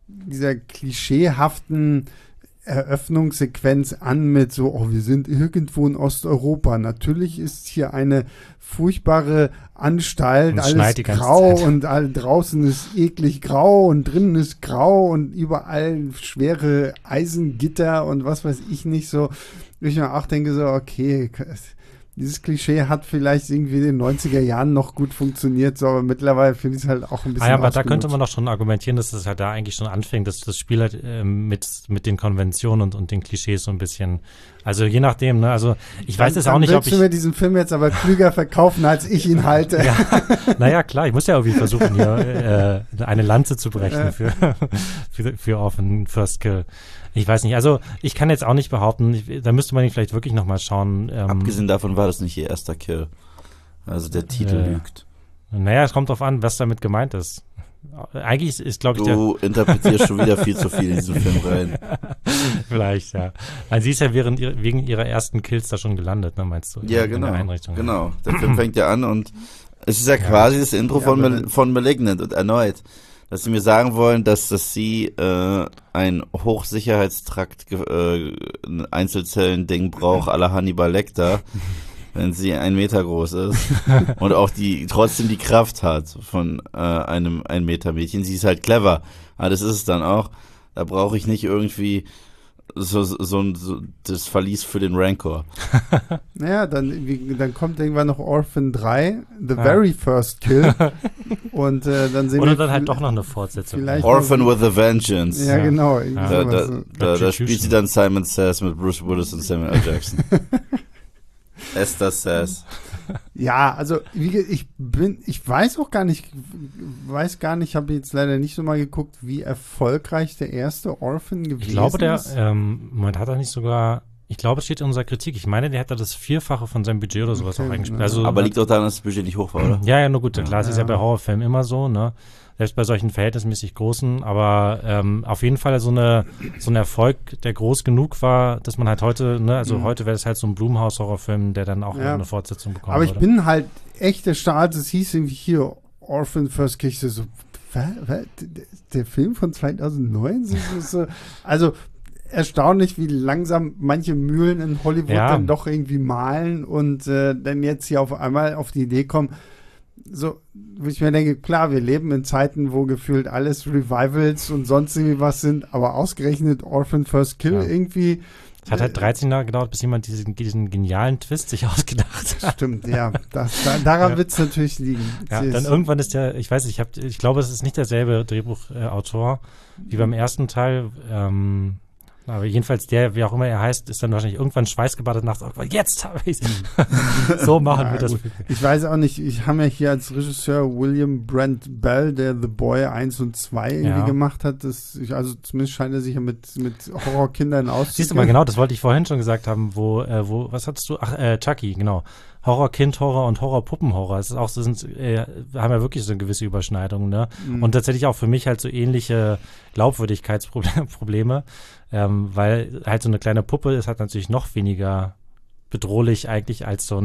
klischeehaften Eröffnungssequenz an mit so, oh, wir sind irgendwo in Osteuropa. Natürlich ist hier eine furchtbare Anstalt, Und alles die ganze grau Zeit. und draußen ist eklig grau und drinnen ist grau und überall schwere Eisengitter und was weiß ich nicht so. Ich mir auch denke so, okay, dieses Klischee hat vielleicht irgendwie in den 90er Jahren noch gut funktioniert, so, aber mittlerweile finde ich es halt auch ein bisschen Ja, aber da ausgelutscht. könnte man doch schon argumentieren, dass es halt da eigentlich schon anfängt, dass das Spiel halt mit den Konventionen und den Klischees so ein bisschen, also je nachdem, ne, also ich weiß jetzt auch nicht, ob willst du mir diesen Film jetzt aber klüger verkaufen, als ich ihn halte. Ja, naja, klar, ich muss ja irgendwie versuchen, hier eine Lanze zu brechen für Orphan First Kill. Ich weiß nicht, also ich kann jetzt auch nicht behaupten, da müsste man ihn vielleicht wirklich nochmal schauen. Abgesehen davon war das nicht ihr erster Kill. Also der Titel lügt. Naja, es kommt drauf an, was damit gemeint ist. Eigentlich ist, glaube ich, Du interpretierst schon wieder viel zu viel in diesen Film rein. Vielleicht, ja. Also sie ist ja wegen ihrer ersten Kills da schon gelandet, ne, meinst du? Ja, in genau. der Einrichtung. Genau. Der Film fängt ja an und es ist ja quasi das Intro von Malignant und erneut. Dass sie mir sagen wollen, dass sie ein Hochsicherheitstrakt Einzelzellen-Ding braucht, à la Hannibal Lecter, wenn sie 1 Meter groß ist und auch trotzdem die Kraft hat von einem 1 Meter Mädchen. Sie ist halt clever, aber das ist es dann auch. Da brauche ich nicht irgendwie so das Verlies für den Rancor. Naja, dann kommt irgendwann noch Orphan 3, The Very First Kill. Und dann sehen Oder wir dann halt doch noch eine Fortsetzung. vielleicht Orphan with a Vengeance. Ja, genau. irgendwie sowas. Da spielt sie dann Simon Says mit Bruce Willis und Samuel L. Jackson. Esther Says. Ja, also ich weiß auch gar nicht, habe jetzt leider nicht so mal geguckt, wie erfolgreich der erste Orphan gewesen ist. Ich glaube, Moment, hat er nicht sogar, ich glaube, es steht in unserer Kritik, ich meine, der hätte das Vierfache von seinem Budget oder sowas auch eingespielt. Also, Aber liegt auch daran, dass das Budget nicht hoch war, oder? Ja, nur gut, klar, es ist ja bei Horrorfilmen immer so, ne? Selbst bei solchen verhältnismäßig großen, aber auf jeden Fall so ein Erfolg, der groß genug war, dass man halt heute, ne, also heute wäre es halt so ein Blumhouse-Horrorfilm, der dann auch eine Fortsetzung bekommt. Aber ich bin halt echt erstaunt, es hieß irgendwie hier Orphan First Kill, so, der Film von 2009? Also erstaunlich, wie langsam manche Mühlen in Hollywood dann doch irgendwie malen und dann jetzt hier auf einmal auf die Idee kommen, so, wo ich mir denke, klar, wir leben in Zeiten, wo gefühlt alles Revivals und sonst irgendwie was sind, aber ausgerechnet Orphan First Kill irgendwie. Es hat halt 13 Jahre gedauert, bis jemand diesen genialen Twist sich ausgedacht hat. Stimmt, ja. Daran wird es natürlich liegen. Ja, dann irgendwann ist ich weiß nicht, ich glaube, es ist nicht derselbe Drehbuchautor wie beim ersten Teil. Aber jedenfalls wie auch immer er heißt, ist dann wahrscheinlich irgendwann schweißgebadet nach, oh, jetzt habe ich es. So machen wir das. Gut. Ich weiß auch nicht, ich habe ja hier als Regisseur William Brent Bell, der The Boy 1 und 2 irgendwie gemacht hat. Also zumindest scheint er sich ja mit Horrorkindern auszukennen. Siehst du mal, genau, das wollte ich vorhin schon gesagt haben, was hattest du? Ach, Chucky, genau. Horror-Kind-Horror und Horror-Puppen-Horror. Es ist auch so, haben ja wirklich so eine gewisse Überschneidung, ne? Und tatsächlich auch für mich halt so ähnliche Glaubwürdigkeitsprobleme, weil halt so eine kleine Puppe ist halt natürlich noch weniger bedrohlich eigentlich als so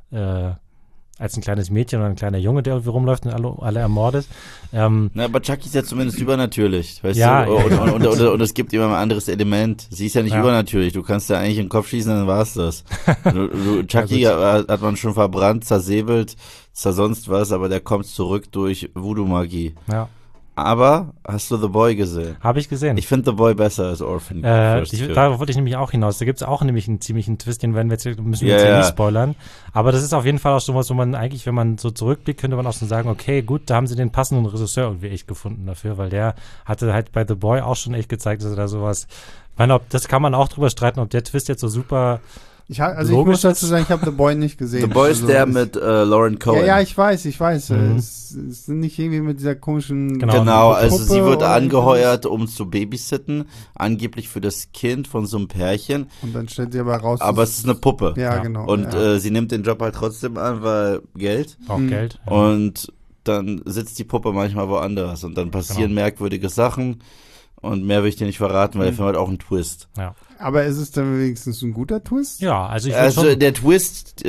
als ein kleines Mädchen oder ein kleiner Junge, der irgendwie rumläuft und alle ermordet. Aber Chucky ist ja zumindest übernatürlich, weißt ja, du? Und es gibt immer ein anderes Element. Sie ist ja nicht übernatürlich. Du kannst ja eigentlich in den Kopf schießen, dann war's das. Chucky hat man schon verbrannt, zersäbelt, sonst was, aber der kommt zurück durch Voodoo-Magie. Ja. Aber hast du The Boy gesehen? Habe ich gesehen. Ich finde The Boy besser als Orphan. Darauf wollte ich nämlich auch hinaus. Da gibt es auch nämlich einen ziemlichen Twist, den müssen wir jetzt nicht spoilern. Aber das ist auf jeden Fall auch schon was, wo man eigentlich, wenn man so zurückblickt, könnte man auch schon sagen, okay, gut, da haben sie den passenden Regisseur irgendwie echt gefunden dafür, weil der hatte halt bei The Boy auch schon echt gezeigt, dass er da sowas, ich meine, das kann man auch drüber streiten, ob der Twist jetzt so super ich muss dazu sagen, ich habe The Boy nicht gesehen. The Boy ist der mit Lauren Cohen. Ja, ich weiß. Es sind nicht irgendwie mit dieser komischen Genau, also sie wird angeheuert, um zu babysitten, angeblich für das Kind von so einem Pärchen. Und dann stellt sie aber raus. Aber es ist eine Puppe. Ja, genau. Und sie nimmt den Job halt trotzdem an, weil Geld. Auch Geld. Und dann sitzt die Puppe manchmal woanders und dann passieren merkwürdige Sachen. Und mehr will ich dir nicht verraten, weil der Film hat auch einen Twist. Ja. Aber ist es dann wenigstens ein guter Twist? Ja, also ich würde schon... Der Twist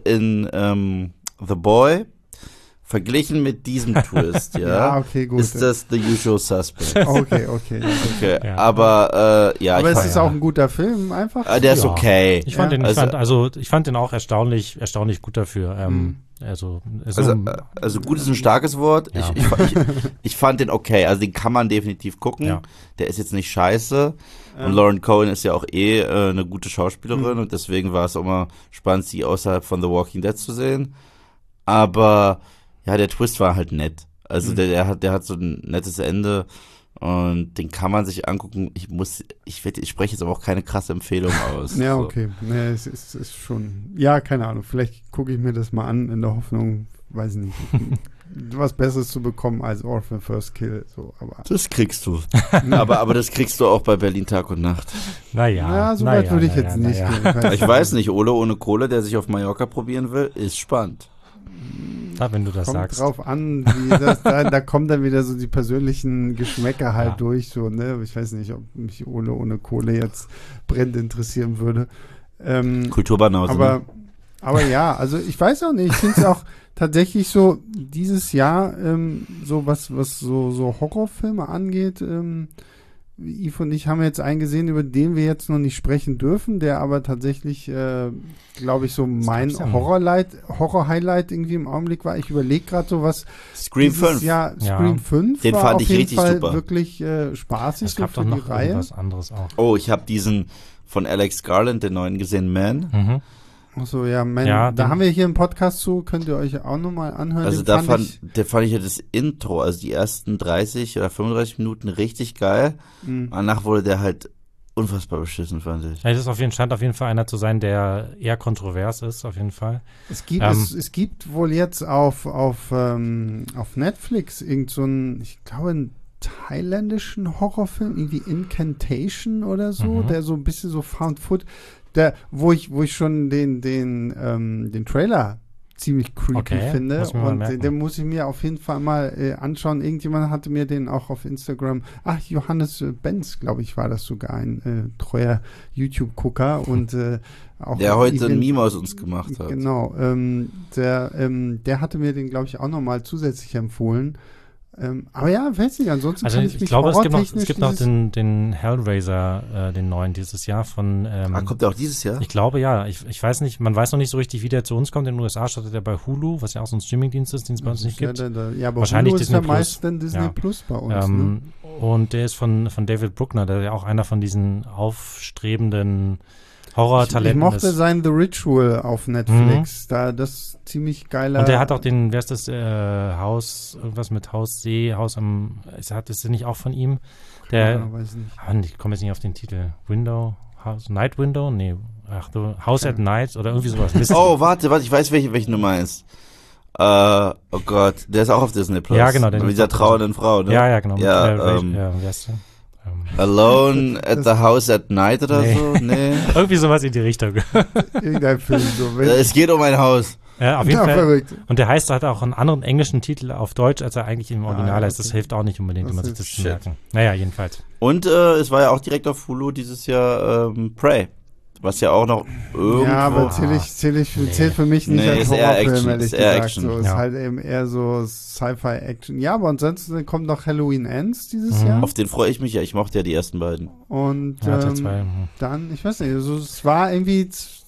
in The Boy, verglichen mit diesem Twist, Ja, okay, gut. ist das The Usual Suspect. Okay. Ja. Aber Aber es ist auch ein guter Film, einfach. der ist Ja. okay. Ich fand Ja. ich fand den auch erstaunlich gut dafür. Also Gut ist ein starkes Wort. Ja. Ich fand den okay. Also den kann man definitiv gucken. Ja. Der ist jetzt nicht scheiße. Und Lauren Cohen ist ja auch eine gute Schauspielerin und deswegen war es auch immer spannend, sie außerhalb von The Walking Dead zu sehen. Aber ja, der Twist war halt nett. Also der hat so ein nettes Ende und den kann man sich angucken. Ich spreche jetzt aber auch keine krasse Empfehlung aus. Ja, So. okay. Nee, es ist schon. Ja, keine Ahnung. Vielleicht gucke ich mir das mal an in der Hoffnung, weiß ich nicht, was Besseres zu bekommen als Orphan First Kill. So, aber Das kriegst du. aber das kriegst du auch bei Berlin Tag und Nacht. ja, so weit würde ich jetzt nicht gehen. Ich weiß nicht, Ole ohne Kohle, der sich auf Mallorca probieren will, ist spannend. wenn du das Kommt sagst. drauf an, wie das da kommen dann wieder so die persönlichen Geschmäcker halt Ja. durch. So, ne? Ich weiß nicht, ob mich Ole ohne Kohle jetzt brennend interessieren würde. Kulturbanause. Ne? Aber ja, also ich weiß auch nicht. Ich finde es auch tatsächlich so, dieses Jahr, so was so Horrorfilme angeht, Yves und ich haben jetzt einen gesehen, über den wir jetzt noch nicht sprechen dürfen, der aber tatsächlich, glaube ich, so mein gab's denn? Horror-Highlight irgendwie im Augenblick war. Ich überlege gerade so was. Scream dieses 5. Jahr Ja. Scream 5 Den war fand auf ich jeden richtig Fall super. wirklich spaßig Es so gab für doch die noch Reihe. irgendwas anderes auch. Oh, ich habe diesen von Alex Garland, den neuen gesehen, Man. Mhm. Achso, ja, man, Ja, da den- haben wir hier einen Podcast zu, könnt ihr euch auch nochmal anhören. Also Den fand ich ja das Intro, also die ersten 30 oder 35 Minuten richtig geil. Danach wurde der halt unfassbar beschissen, fand ich. Ja, das scheint auf jeden Fall einer zu sein, der eher kontrovers ist, auf jeden Fall. Es gibt, Ähm, es gibt wohl jetzt auf Netflix irgend so einen, ich glaube, einen thailändischen Horrorfilm, irgendwie Incantation oder so, der so ein bisschen so Found Foot, wo ich schon den Trailer ziemlich creepy Okay, finde muss ich mir mal und merken. den muss ich mir auf jeden Fall mal anschauen. Irgendjemand hatte mir den auch auf Instagram, Johannes Benz, glaube ich, war das sogar, ein treuer YouTube-Gucker und auch Der heute ein Event- Meme aus uns gemacht hat. Genau, der hatte mir den, glaube ich, auch nochmal zusätzlich empfohlen. Aber ja, weiß nicht, ansonsten Also kann ich mich glaube, es gibt horrortechnisch noch dieses- den Hellraiser, den neuen dieses Jahr von Kommt der auch dieses Jahr? ich glaube ja, ich weiß nicht, man weiß noch nicht so richtig, wie der zu uns kommt. In den USA startet er bei Hulu, was ja auch so ein Streamingdienst ist, den es bei uns nicht gibt. Ja, aber Wahrscheinlich Hulu ist Disney ja Plus. meist dann Disney Ja. Plus bei uns. Ne? Und der ist von David Bruckner, der ja auch einer von diesen aufstrebenden Horror-Talenten Ich mochte ist. sein The Ritual auf Netflix. Das ziemlich geiler. Und der hat auch wer ist das, Haus, irgendwas mit Haus See, Haus am, ist es nicht auch von ihm? Weiß nicht. Ich komme jetzt nicht auf den Titel. Night Window? Nee. House at Night oder irgendwie sowas. Mist. Oh, warte, ich weiß, welche Nummer ist. Oh Gott, der ist auch auf Disney Plus. Ja, genau, den Mit dieser trauernden Frau, ne? Ja, genau. Ja, wie heißt der? Alone at the House at Night oder Nee. so? Nee. Irgendwie sowas in die Richtung. Irgendein Film. So, Es geht um ein Haus. Ja, auf jeden ja, Fall. verrückt. Und der hat auch einen anderen englischen Titel auf Deutsch, als er eigentlich im Original ja, heißt. Das okay. hilft auch nicht unbedingt, Das immer sich ist das zu shit. merken. Naja, jedenfalls. Und es war ja auch direkt auf Hulu dieses Jahr Prey. Was ja auch noch irgendwo... Ja, aber zählt für mich nicht Nee, als ist eher Horrorfilm, Action, ehrlich ist eher gesagt. Action. So, ist Ja. halt eben eher so Sci-Fi-Action. Ja, aber ansonsten kommt noch Halloween Ends dieses Jahr. Auf den freue ich mich ja. Ich mochte ja die ersten beiden. Und Ja, Teil 2. dann, ich weiß nicht, also es war irgendwie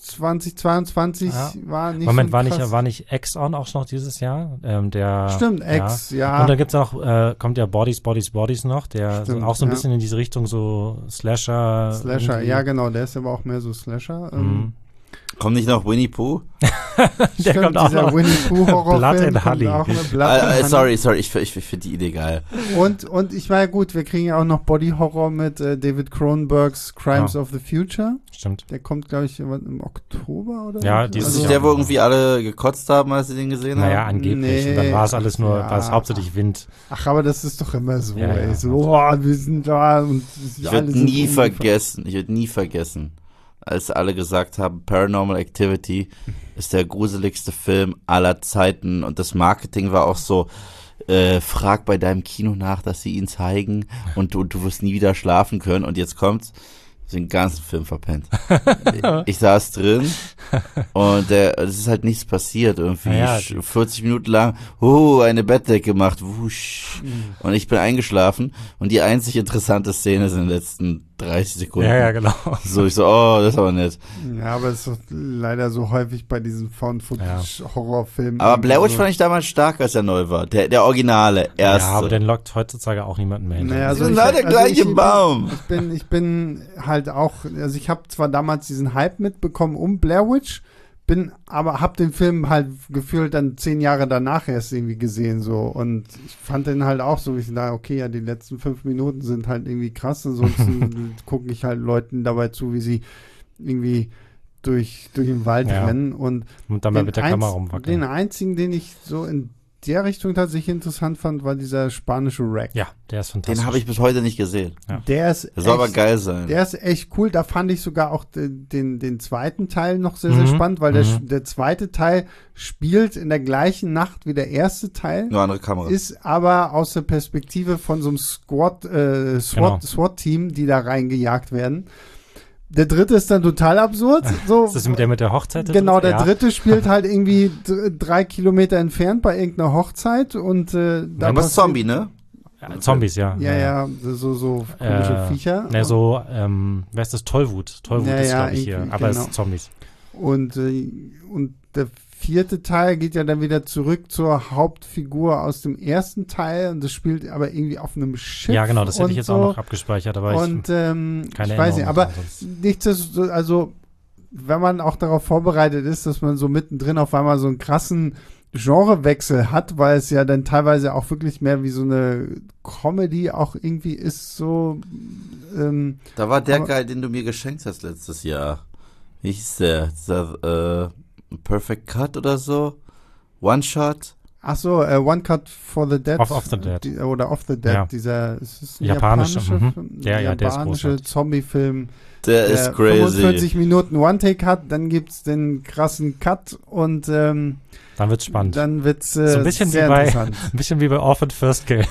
2022 Ja. war nicht Moment, so krass. war nicht X-On auch noch dieses Jahr? Stimmt, X, ja. Und dann gibt's noch, kommt ja Bodies noch, der Stimmt, auch so ein ja. bisschen in diese Richtung so Slasher. Slasher, irgendwie. ja genau, der ist aber auch mehr so Slasher. Mhm. Kommt nicht noch Winnie Pooh? Der kommt auch dieser noch. Winnie Pooh Horrorfilm Blood and kommt Honey. auch mit Blood and Honey. Sorry, ich finde die Idee geil. Und ich meine, gut, wir kriegen ja auch noch Body Horror mit David Cronenbergs Crimes Ja. of the Future. Stimmt. Der kommt, glaube ich, im Oktober oder Ja, so. dieses Ist Ja. der, wo irgendwie alle gekotzt haben, als sie den gesehen Naja, haben? angeblich. Nee. Und dann war es alles nur, Ja. war es hauptsächlich Wind. Ach, aber das ist doch immer so, Ja, ey. ja. So, wir sind da und Ich alle werde sind nie ungefähr- vergessen, als alle gesagt haben, Paranormal Activity ist der gruseligste Film aller Zeiten und das Marketing war auch so, frag bei deinem Kino nach, dass sie ihn zeigen und du wirst nie wieder schlafen können und jetzt kommt's, den ganzen Film verpennt. Ich saß drin und es ist halt nichts passiert. Irgendwie 40 Minuten lang, eine Bettdecke macht, wusch. Und ich bin eingeschlafen und die einzig interessante Szene ist in den letzten 30 Sekunden. Ja, genau. So, ich so, das ist aber nett. Ja, aber es ist leider so häufig bei diesen Found-Footage-Horrorfilmen. Aber Blair Witch fand ich damals stark, als er neu war. Der originale, erste. Ja, aber den lockt heutzutage auch niemanden mehr hin. Naja, also der gleiche Baum. Ich bin halt auch, also ich habe zwar damals diesen Hype mitbekommen um Blair Witch, aber habe den Film halt gefühlt dann 10 Jahre danach erst irgendwie gesehen so und ich fand den halt auch so, wie ich dachte, okay, ja, die letzten 5 Minuten sind halt irgendwie krass, ansonsten gucke ich halt Leuten dabei zu, wie sie irgendwie durch den Wald rennen und dann mal mit der Kamera rumwackeln. Den einzigen, den ich so in der Richtung tatsächlich interessant fand, war dieser spanische Wreck. Ja, der ist fantastisch. Den habe ich bis heute nicht gesehen. Ja. Der soll aber geil sein. Der ist echt cool. Da fand ich sogar auch den zweiten Teil noch sehr, sehr spannend, weil der zweite Teil spielt in der gleichen Nacht wie der erste Teil. Nur andere Kamera. Ist aber aus der Perspektive von so einem SWAT-Team, die da reingejagt werden. Der dritte ist dann total absurd. So, ist das mit der Hochzeit? Genau, der dritte spielt halt irgendwie 3 Kilometer entfernt bei irgendeiner Hochzeit und da was Zombie, ne? Ja, Zombies, ja. Ja, so komische Viecher. Ne, so, wer ist das? Tollwut. Tollwut ist, glaube ich, hier. Aber es sind Zombies. Und der vierte Teil geht ja dann wieder zurück zur Hauptfigur aus dem ersten Teil und das spielt aber irgendwie auf einem Schiff. Ja, genau, das hätte ich jetzt auch noch abgespeichert, aber ich weiß nicht, aber nichtsdestotrotz, also wenn man auch darauf vorbereitet ist, dass man so mittendrin auf einmal so einen krassen Genrewechsel hat, weil es ja dann teilweise auch wirklich mehr wie so eine Comedy auch irgendwie ist, so da war der geil, den du mir geschenkt hast letztes Jahr. Wie hieß der? Dieser, Perfect Cut oder so? One Shot? Ach so, One Cut for the Dead. Off the Dead. Oder Off the Dead. Ja. Ist es ein japanische japanische Zombie-Film. Der ist crazy. 45 Minuten One-Take hat, dann gibt's den krassen Cut und dann wird's spannend. Dann wird's so ein bisschen sehr interessant. Ein bisschen wie bei Orphan First Kill.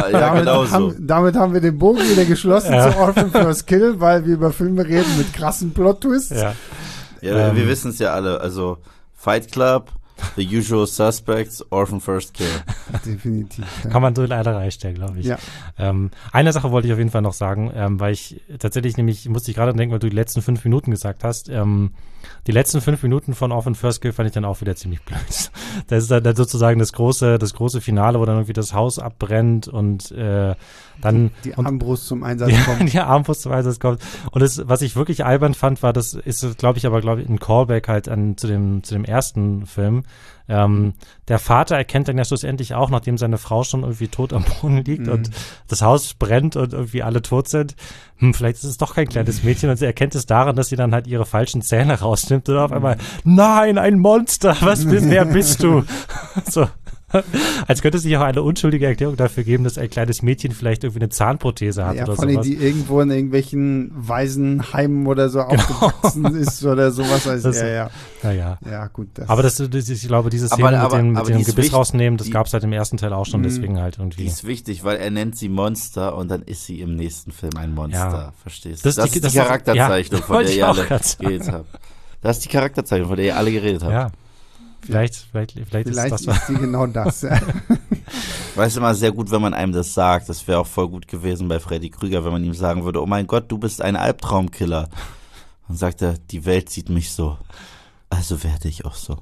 Damit haben wir den Bogen wieder geschlossen zu Orphan First Kill, weil wir über Filme reden mit krassen Plot-Twists. Ja, wir wissen es ja alle. Also Fight Club, The Usual Suspects, Orphan First Kill. Definitiv. Ja. Kann man so in einer Reihe stellen, glaube ich. Ja. Eine Sache wollte ich auf jeden Fall noch sagen, weil ich tatsächlich musste ich gerade denken, weil du die letzten 5 Minuten gesagt hast. Die letzten 5 Minuten von Orphan First Kill fand ich dann auch wieder ziemlich blöd. Das ist dann sozusagen das große Finale, wo dann irgendwie das Haus abbrennt und dann die Armbrust zum Einsatz kommt. Die Armbrust zum Einsatz kommt. Und was ich wirklich albern fand, war, das ist, glaube ich, ein Callback halt zu dem ersten Film. Der Vater erkennt dann ja schlussendlich auch, nachdem seine Frau schon irgendwie tot am Boden liegt und das Haus brennt und irgendwie alle tot sind. Vielleicht ist es doch kein kleines Mädchen und sie erkennt es daran, dass sie dann halt ihre falschen Zähne rausnimmt und auf einmal, nein, ein Monster, wer bist du? So. Als könnte es sich auch eine unschuldige Erklärung dafür geben, dass ein kleines Mädchen vielleicht irgendwie eine Zahnprothese hat oder sowas. Ja, die irgendwo in irgendwelchen Waisenheimen oder so aufgewachsen ist oder sowas. Also, Ja, gut. Aber ich glaube, diese Szene mit dem Gebiss rausnehmen, das gab es halt im ersten Teil auch schon, deswegen halt irgendwie. Die ist wichtig, weil er nennt sie Monster und dann ist sie im nächsten Film ein Monster. Ja. Verstehst du? Das ist die Charakterzeichnung, von der ihr alle geredet habt. Das ist die Charakterzeichnung, von der ihr alle geredet habt. Ja. Vielleicht ist sie genau das. Ja. Weißt du, immer sehr gut, wenn man einem das sagt. Das wäre auch voll gut gewesen bei Freddy Krüger, wenn man ihm sagen würde, oh mein Gott, du bist ein Albtraumkiller. Dann sagt er, die Welt sieht mich so. Also werde ich auch so.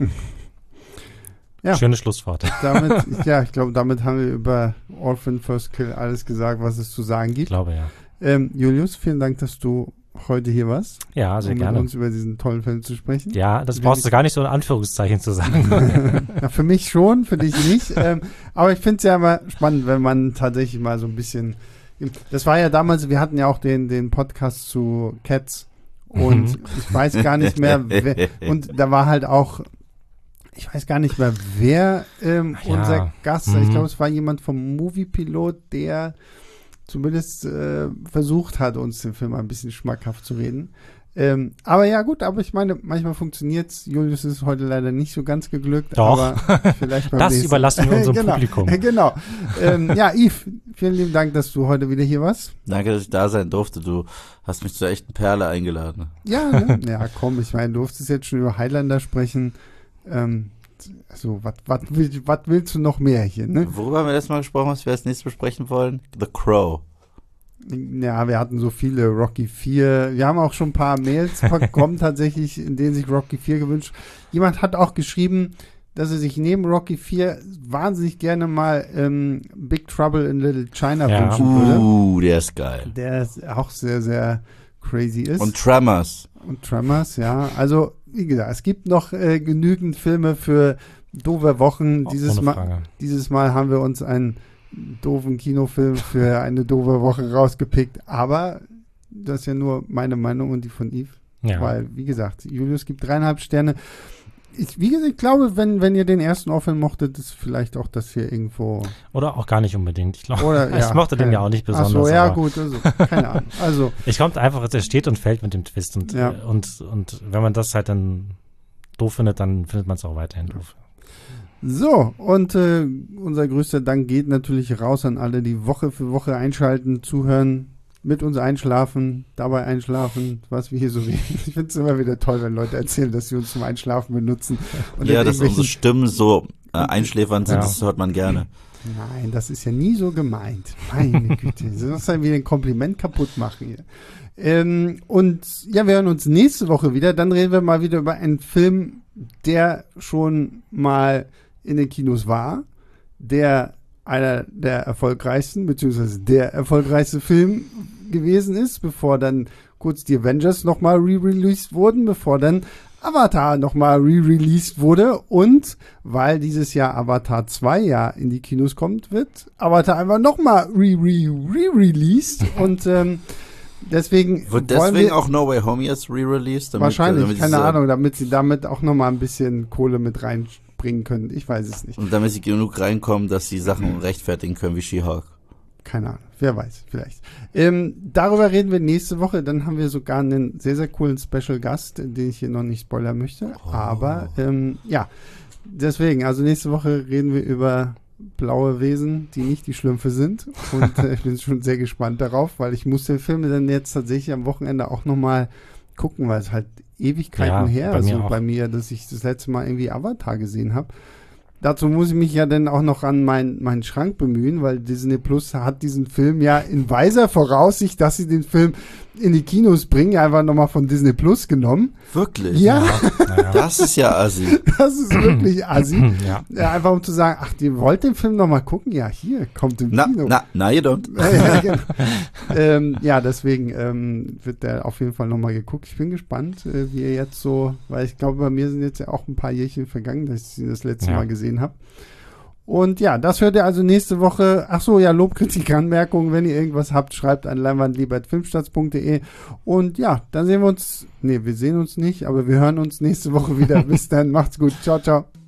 Ja. Schöne Schlusswort. Ich glaube, damit haben wir über Orphan First Kill alles gesagt, was es zu sagen gibt. Ich glaube, ja. Julius, vielen Dank, dass du heute hier warst. Ja, sehr gerne. Mit uns über diesen tollen Film zu sprechen. Ja, das brauchst du gar nicht so in Anführungszeichen zu sagen. Ja, für mich schon, für dich nicht. Aber ich finde es ja immer spannend, wenn man tatsächlich mal so ein bisschen. Das war ja damals, wir hatten ja auch den Podcast zu Cats und ich weiß gar nicht mehr, und da war halt auch, ich weiß gar nicht mehr, wer unser Gast, ich glaube, es war jemand vom Moviepilot, der zumindest versucht hat, uns den Film ein bisschen schmackhaft zu reden. Aber ja, gut, aber ich meine, manchmal funktioniert's. Julius ist heute leider nicht so ganz geglückt. Doch. Aber vielleicht beim Das nächsten. überlassen wir unserem Genau. Publikum. Genau. Ja, Yves, vielen lieben Dank, dass du heute wieder hier warst. Danke, dass ich da sein durfte. Du hast mich zur echten Perle eingeladen. Ja, ne? Ja, komm, ich meine, du durftest jetzt schon über Highlander sprechen. Also, was willst du noch mehr hier, ne? Worüber haben wir letztes Mal gesprochen, was wir als nächstes besprechen wollen? The Crow. Ja, wir hatten so viele, Rocky 4. Wir haben auch schon ein paar Mails bekommen tatsächlich, in denen sich Rocky 4 gewünscht. Jemand hat auch geschrieben, dass er sich neben Rocky 4 wahnsinnig gerne mal Big Trouble in Little China wünschen würde. Der ist geil. Der ist auch sehr, sehr crazy ist. Und Tremors. Und Tremors, ja. Also, wie gesagt, es gibt noch genügend Filme für doofe Wochen. Dieses Mal haben wir uns einen doofen Kinofilm für eine doofe Woche rausgepickt. Aber das ist ja nur meine Meinung und die von Yves. Ja. Weil, wie gesagt, Julius gibt 3,5 Sterne. Ich glaube, wenn ihr den ersten Orphan mochtet, ist vielleicht auch das hier irgendwo. Oder auch gar nicht unbedingt. Ich glaube, ja, ich mochte den ja auch nicht besonders. Ach so, ja, gut, also, keine Ahnung. Also, ich kommt einfach, es steht und fällt mit dem Twist. Und wenn man das halt dann doof findet, dann findet man es auch weiterhin doof. So, und unser größter Dank geht natürlich raus an alle, die Woche für Woche einschalten, zuhören, mit uns einschlafen, dabei einschlafen, was wir hier so reden. Ich finde es immer wieder toll, wenn Leute erzählen, dass sie uns zum Einschlafen benutzen. Und ja, dass unsere Stimmen so einschläfernd sind, das hört man gerne. Nein, das ist ja nie so gemeint. Meine Güte, sonst dann wieder ein Kompliment kaputt machen hier. Und ja, wir hören uns nächste Woche wieder. Dann reden wir mal wieder über einen Film, der schon mal in den Kinos war, der einer der erfolgreichsten, beziehungsweise der erfolgreichste Film gewesen ist, bevor dann kurz die Avengers nochmal re-released wurden, bevor dann Avatar nochmal re-released wurde und weil dieses Jahr Avatar 2 ja in die Kinos kommt, wird Avatar einfach nochmal re-released und deswegen wird deswegen auch No Way Home jetzt re-released? Wahrscheinlich, keine Ahnung, damit sie damit auch nochmal ein bisschen Kohle mit reinbringen können. Ich weiß es nicht. Und damit sie genug reinkommen, dass sie Sachen rechtfertigen können wie She-Hulk. Keine Ahnung, wer weiß, vielleicht. Darüber reden wir nächste Woche. Dann haben wir sogar einen sehr, sehr coolen Special-Gast, den ich hier noch nicht spoilern möchte. Oh. Aber ja, deswegen, also nächste Woche reden wir über blaue Wesen, die nicht die Schlümpfe sind. Und ich bin schon sehr gespannt darauf, weil ich muss den Film dann jetzt tatsächlich am Wochenende auch nochmal gucken, weil es halt Ewigkeiten her ist bei mir, dass ich das letzte Mal irgendwie Avatar gesehen habe. Dazu muss ich mich ja dann auch noch an meinen Schrank bemühen, weil Disney Plus hat diesen Film ja in weiser Voraussicht, dass sie den Film in die Kinos bringen, einfach nochmal von Disney Plus genommen. Wirklich? Ja. Das ist ja assi. Das ist wirklich assi. Ja. Einfach um zu sagen, ach, ihr wollt den Film nochmal gucken? Ja, hier, kommt im Kino. Na, you don't. Ja, deswegen wird der auf jeden Fall nochmal geguckt. Ich bin gespannt, wie ihr jetzt so, weil ich glaube, bei mir sind jetzt ja auch ein paar Jährchen vergangen, dass ich das letzte Mal gesehen habe. Und ja, das hört ihr also nächste Woche. Ach so, ja, Lob, Kritik, Anmerkungen. Wenn ihr irgendwas habt, schreibt an leinwandliebe@filmstarts.de. Und ja, dann sehen wir uns, wir sehen uns nicht, aber wir hören uns nächste Woche wieder. Bis dann, macht's gut. Ciao, ciao.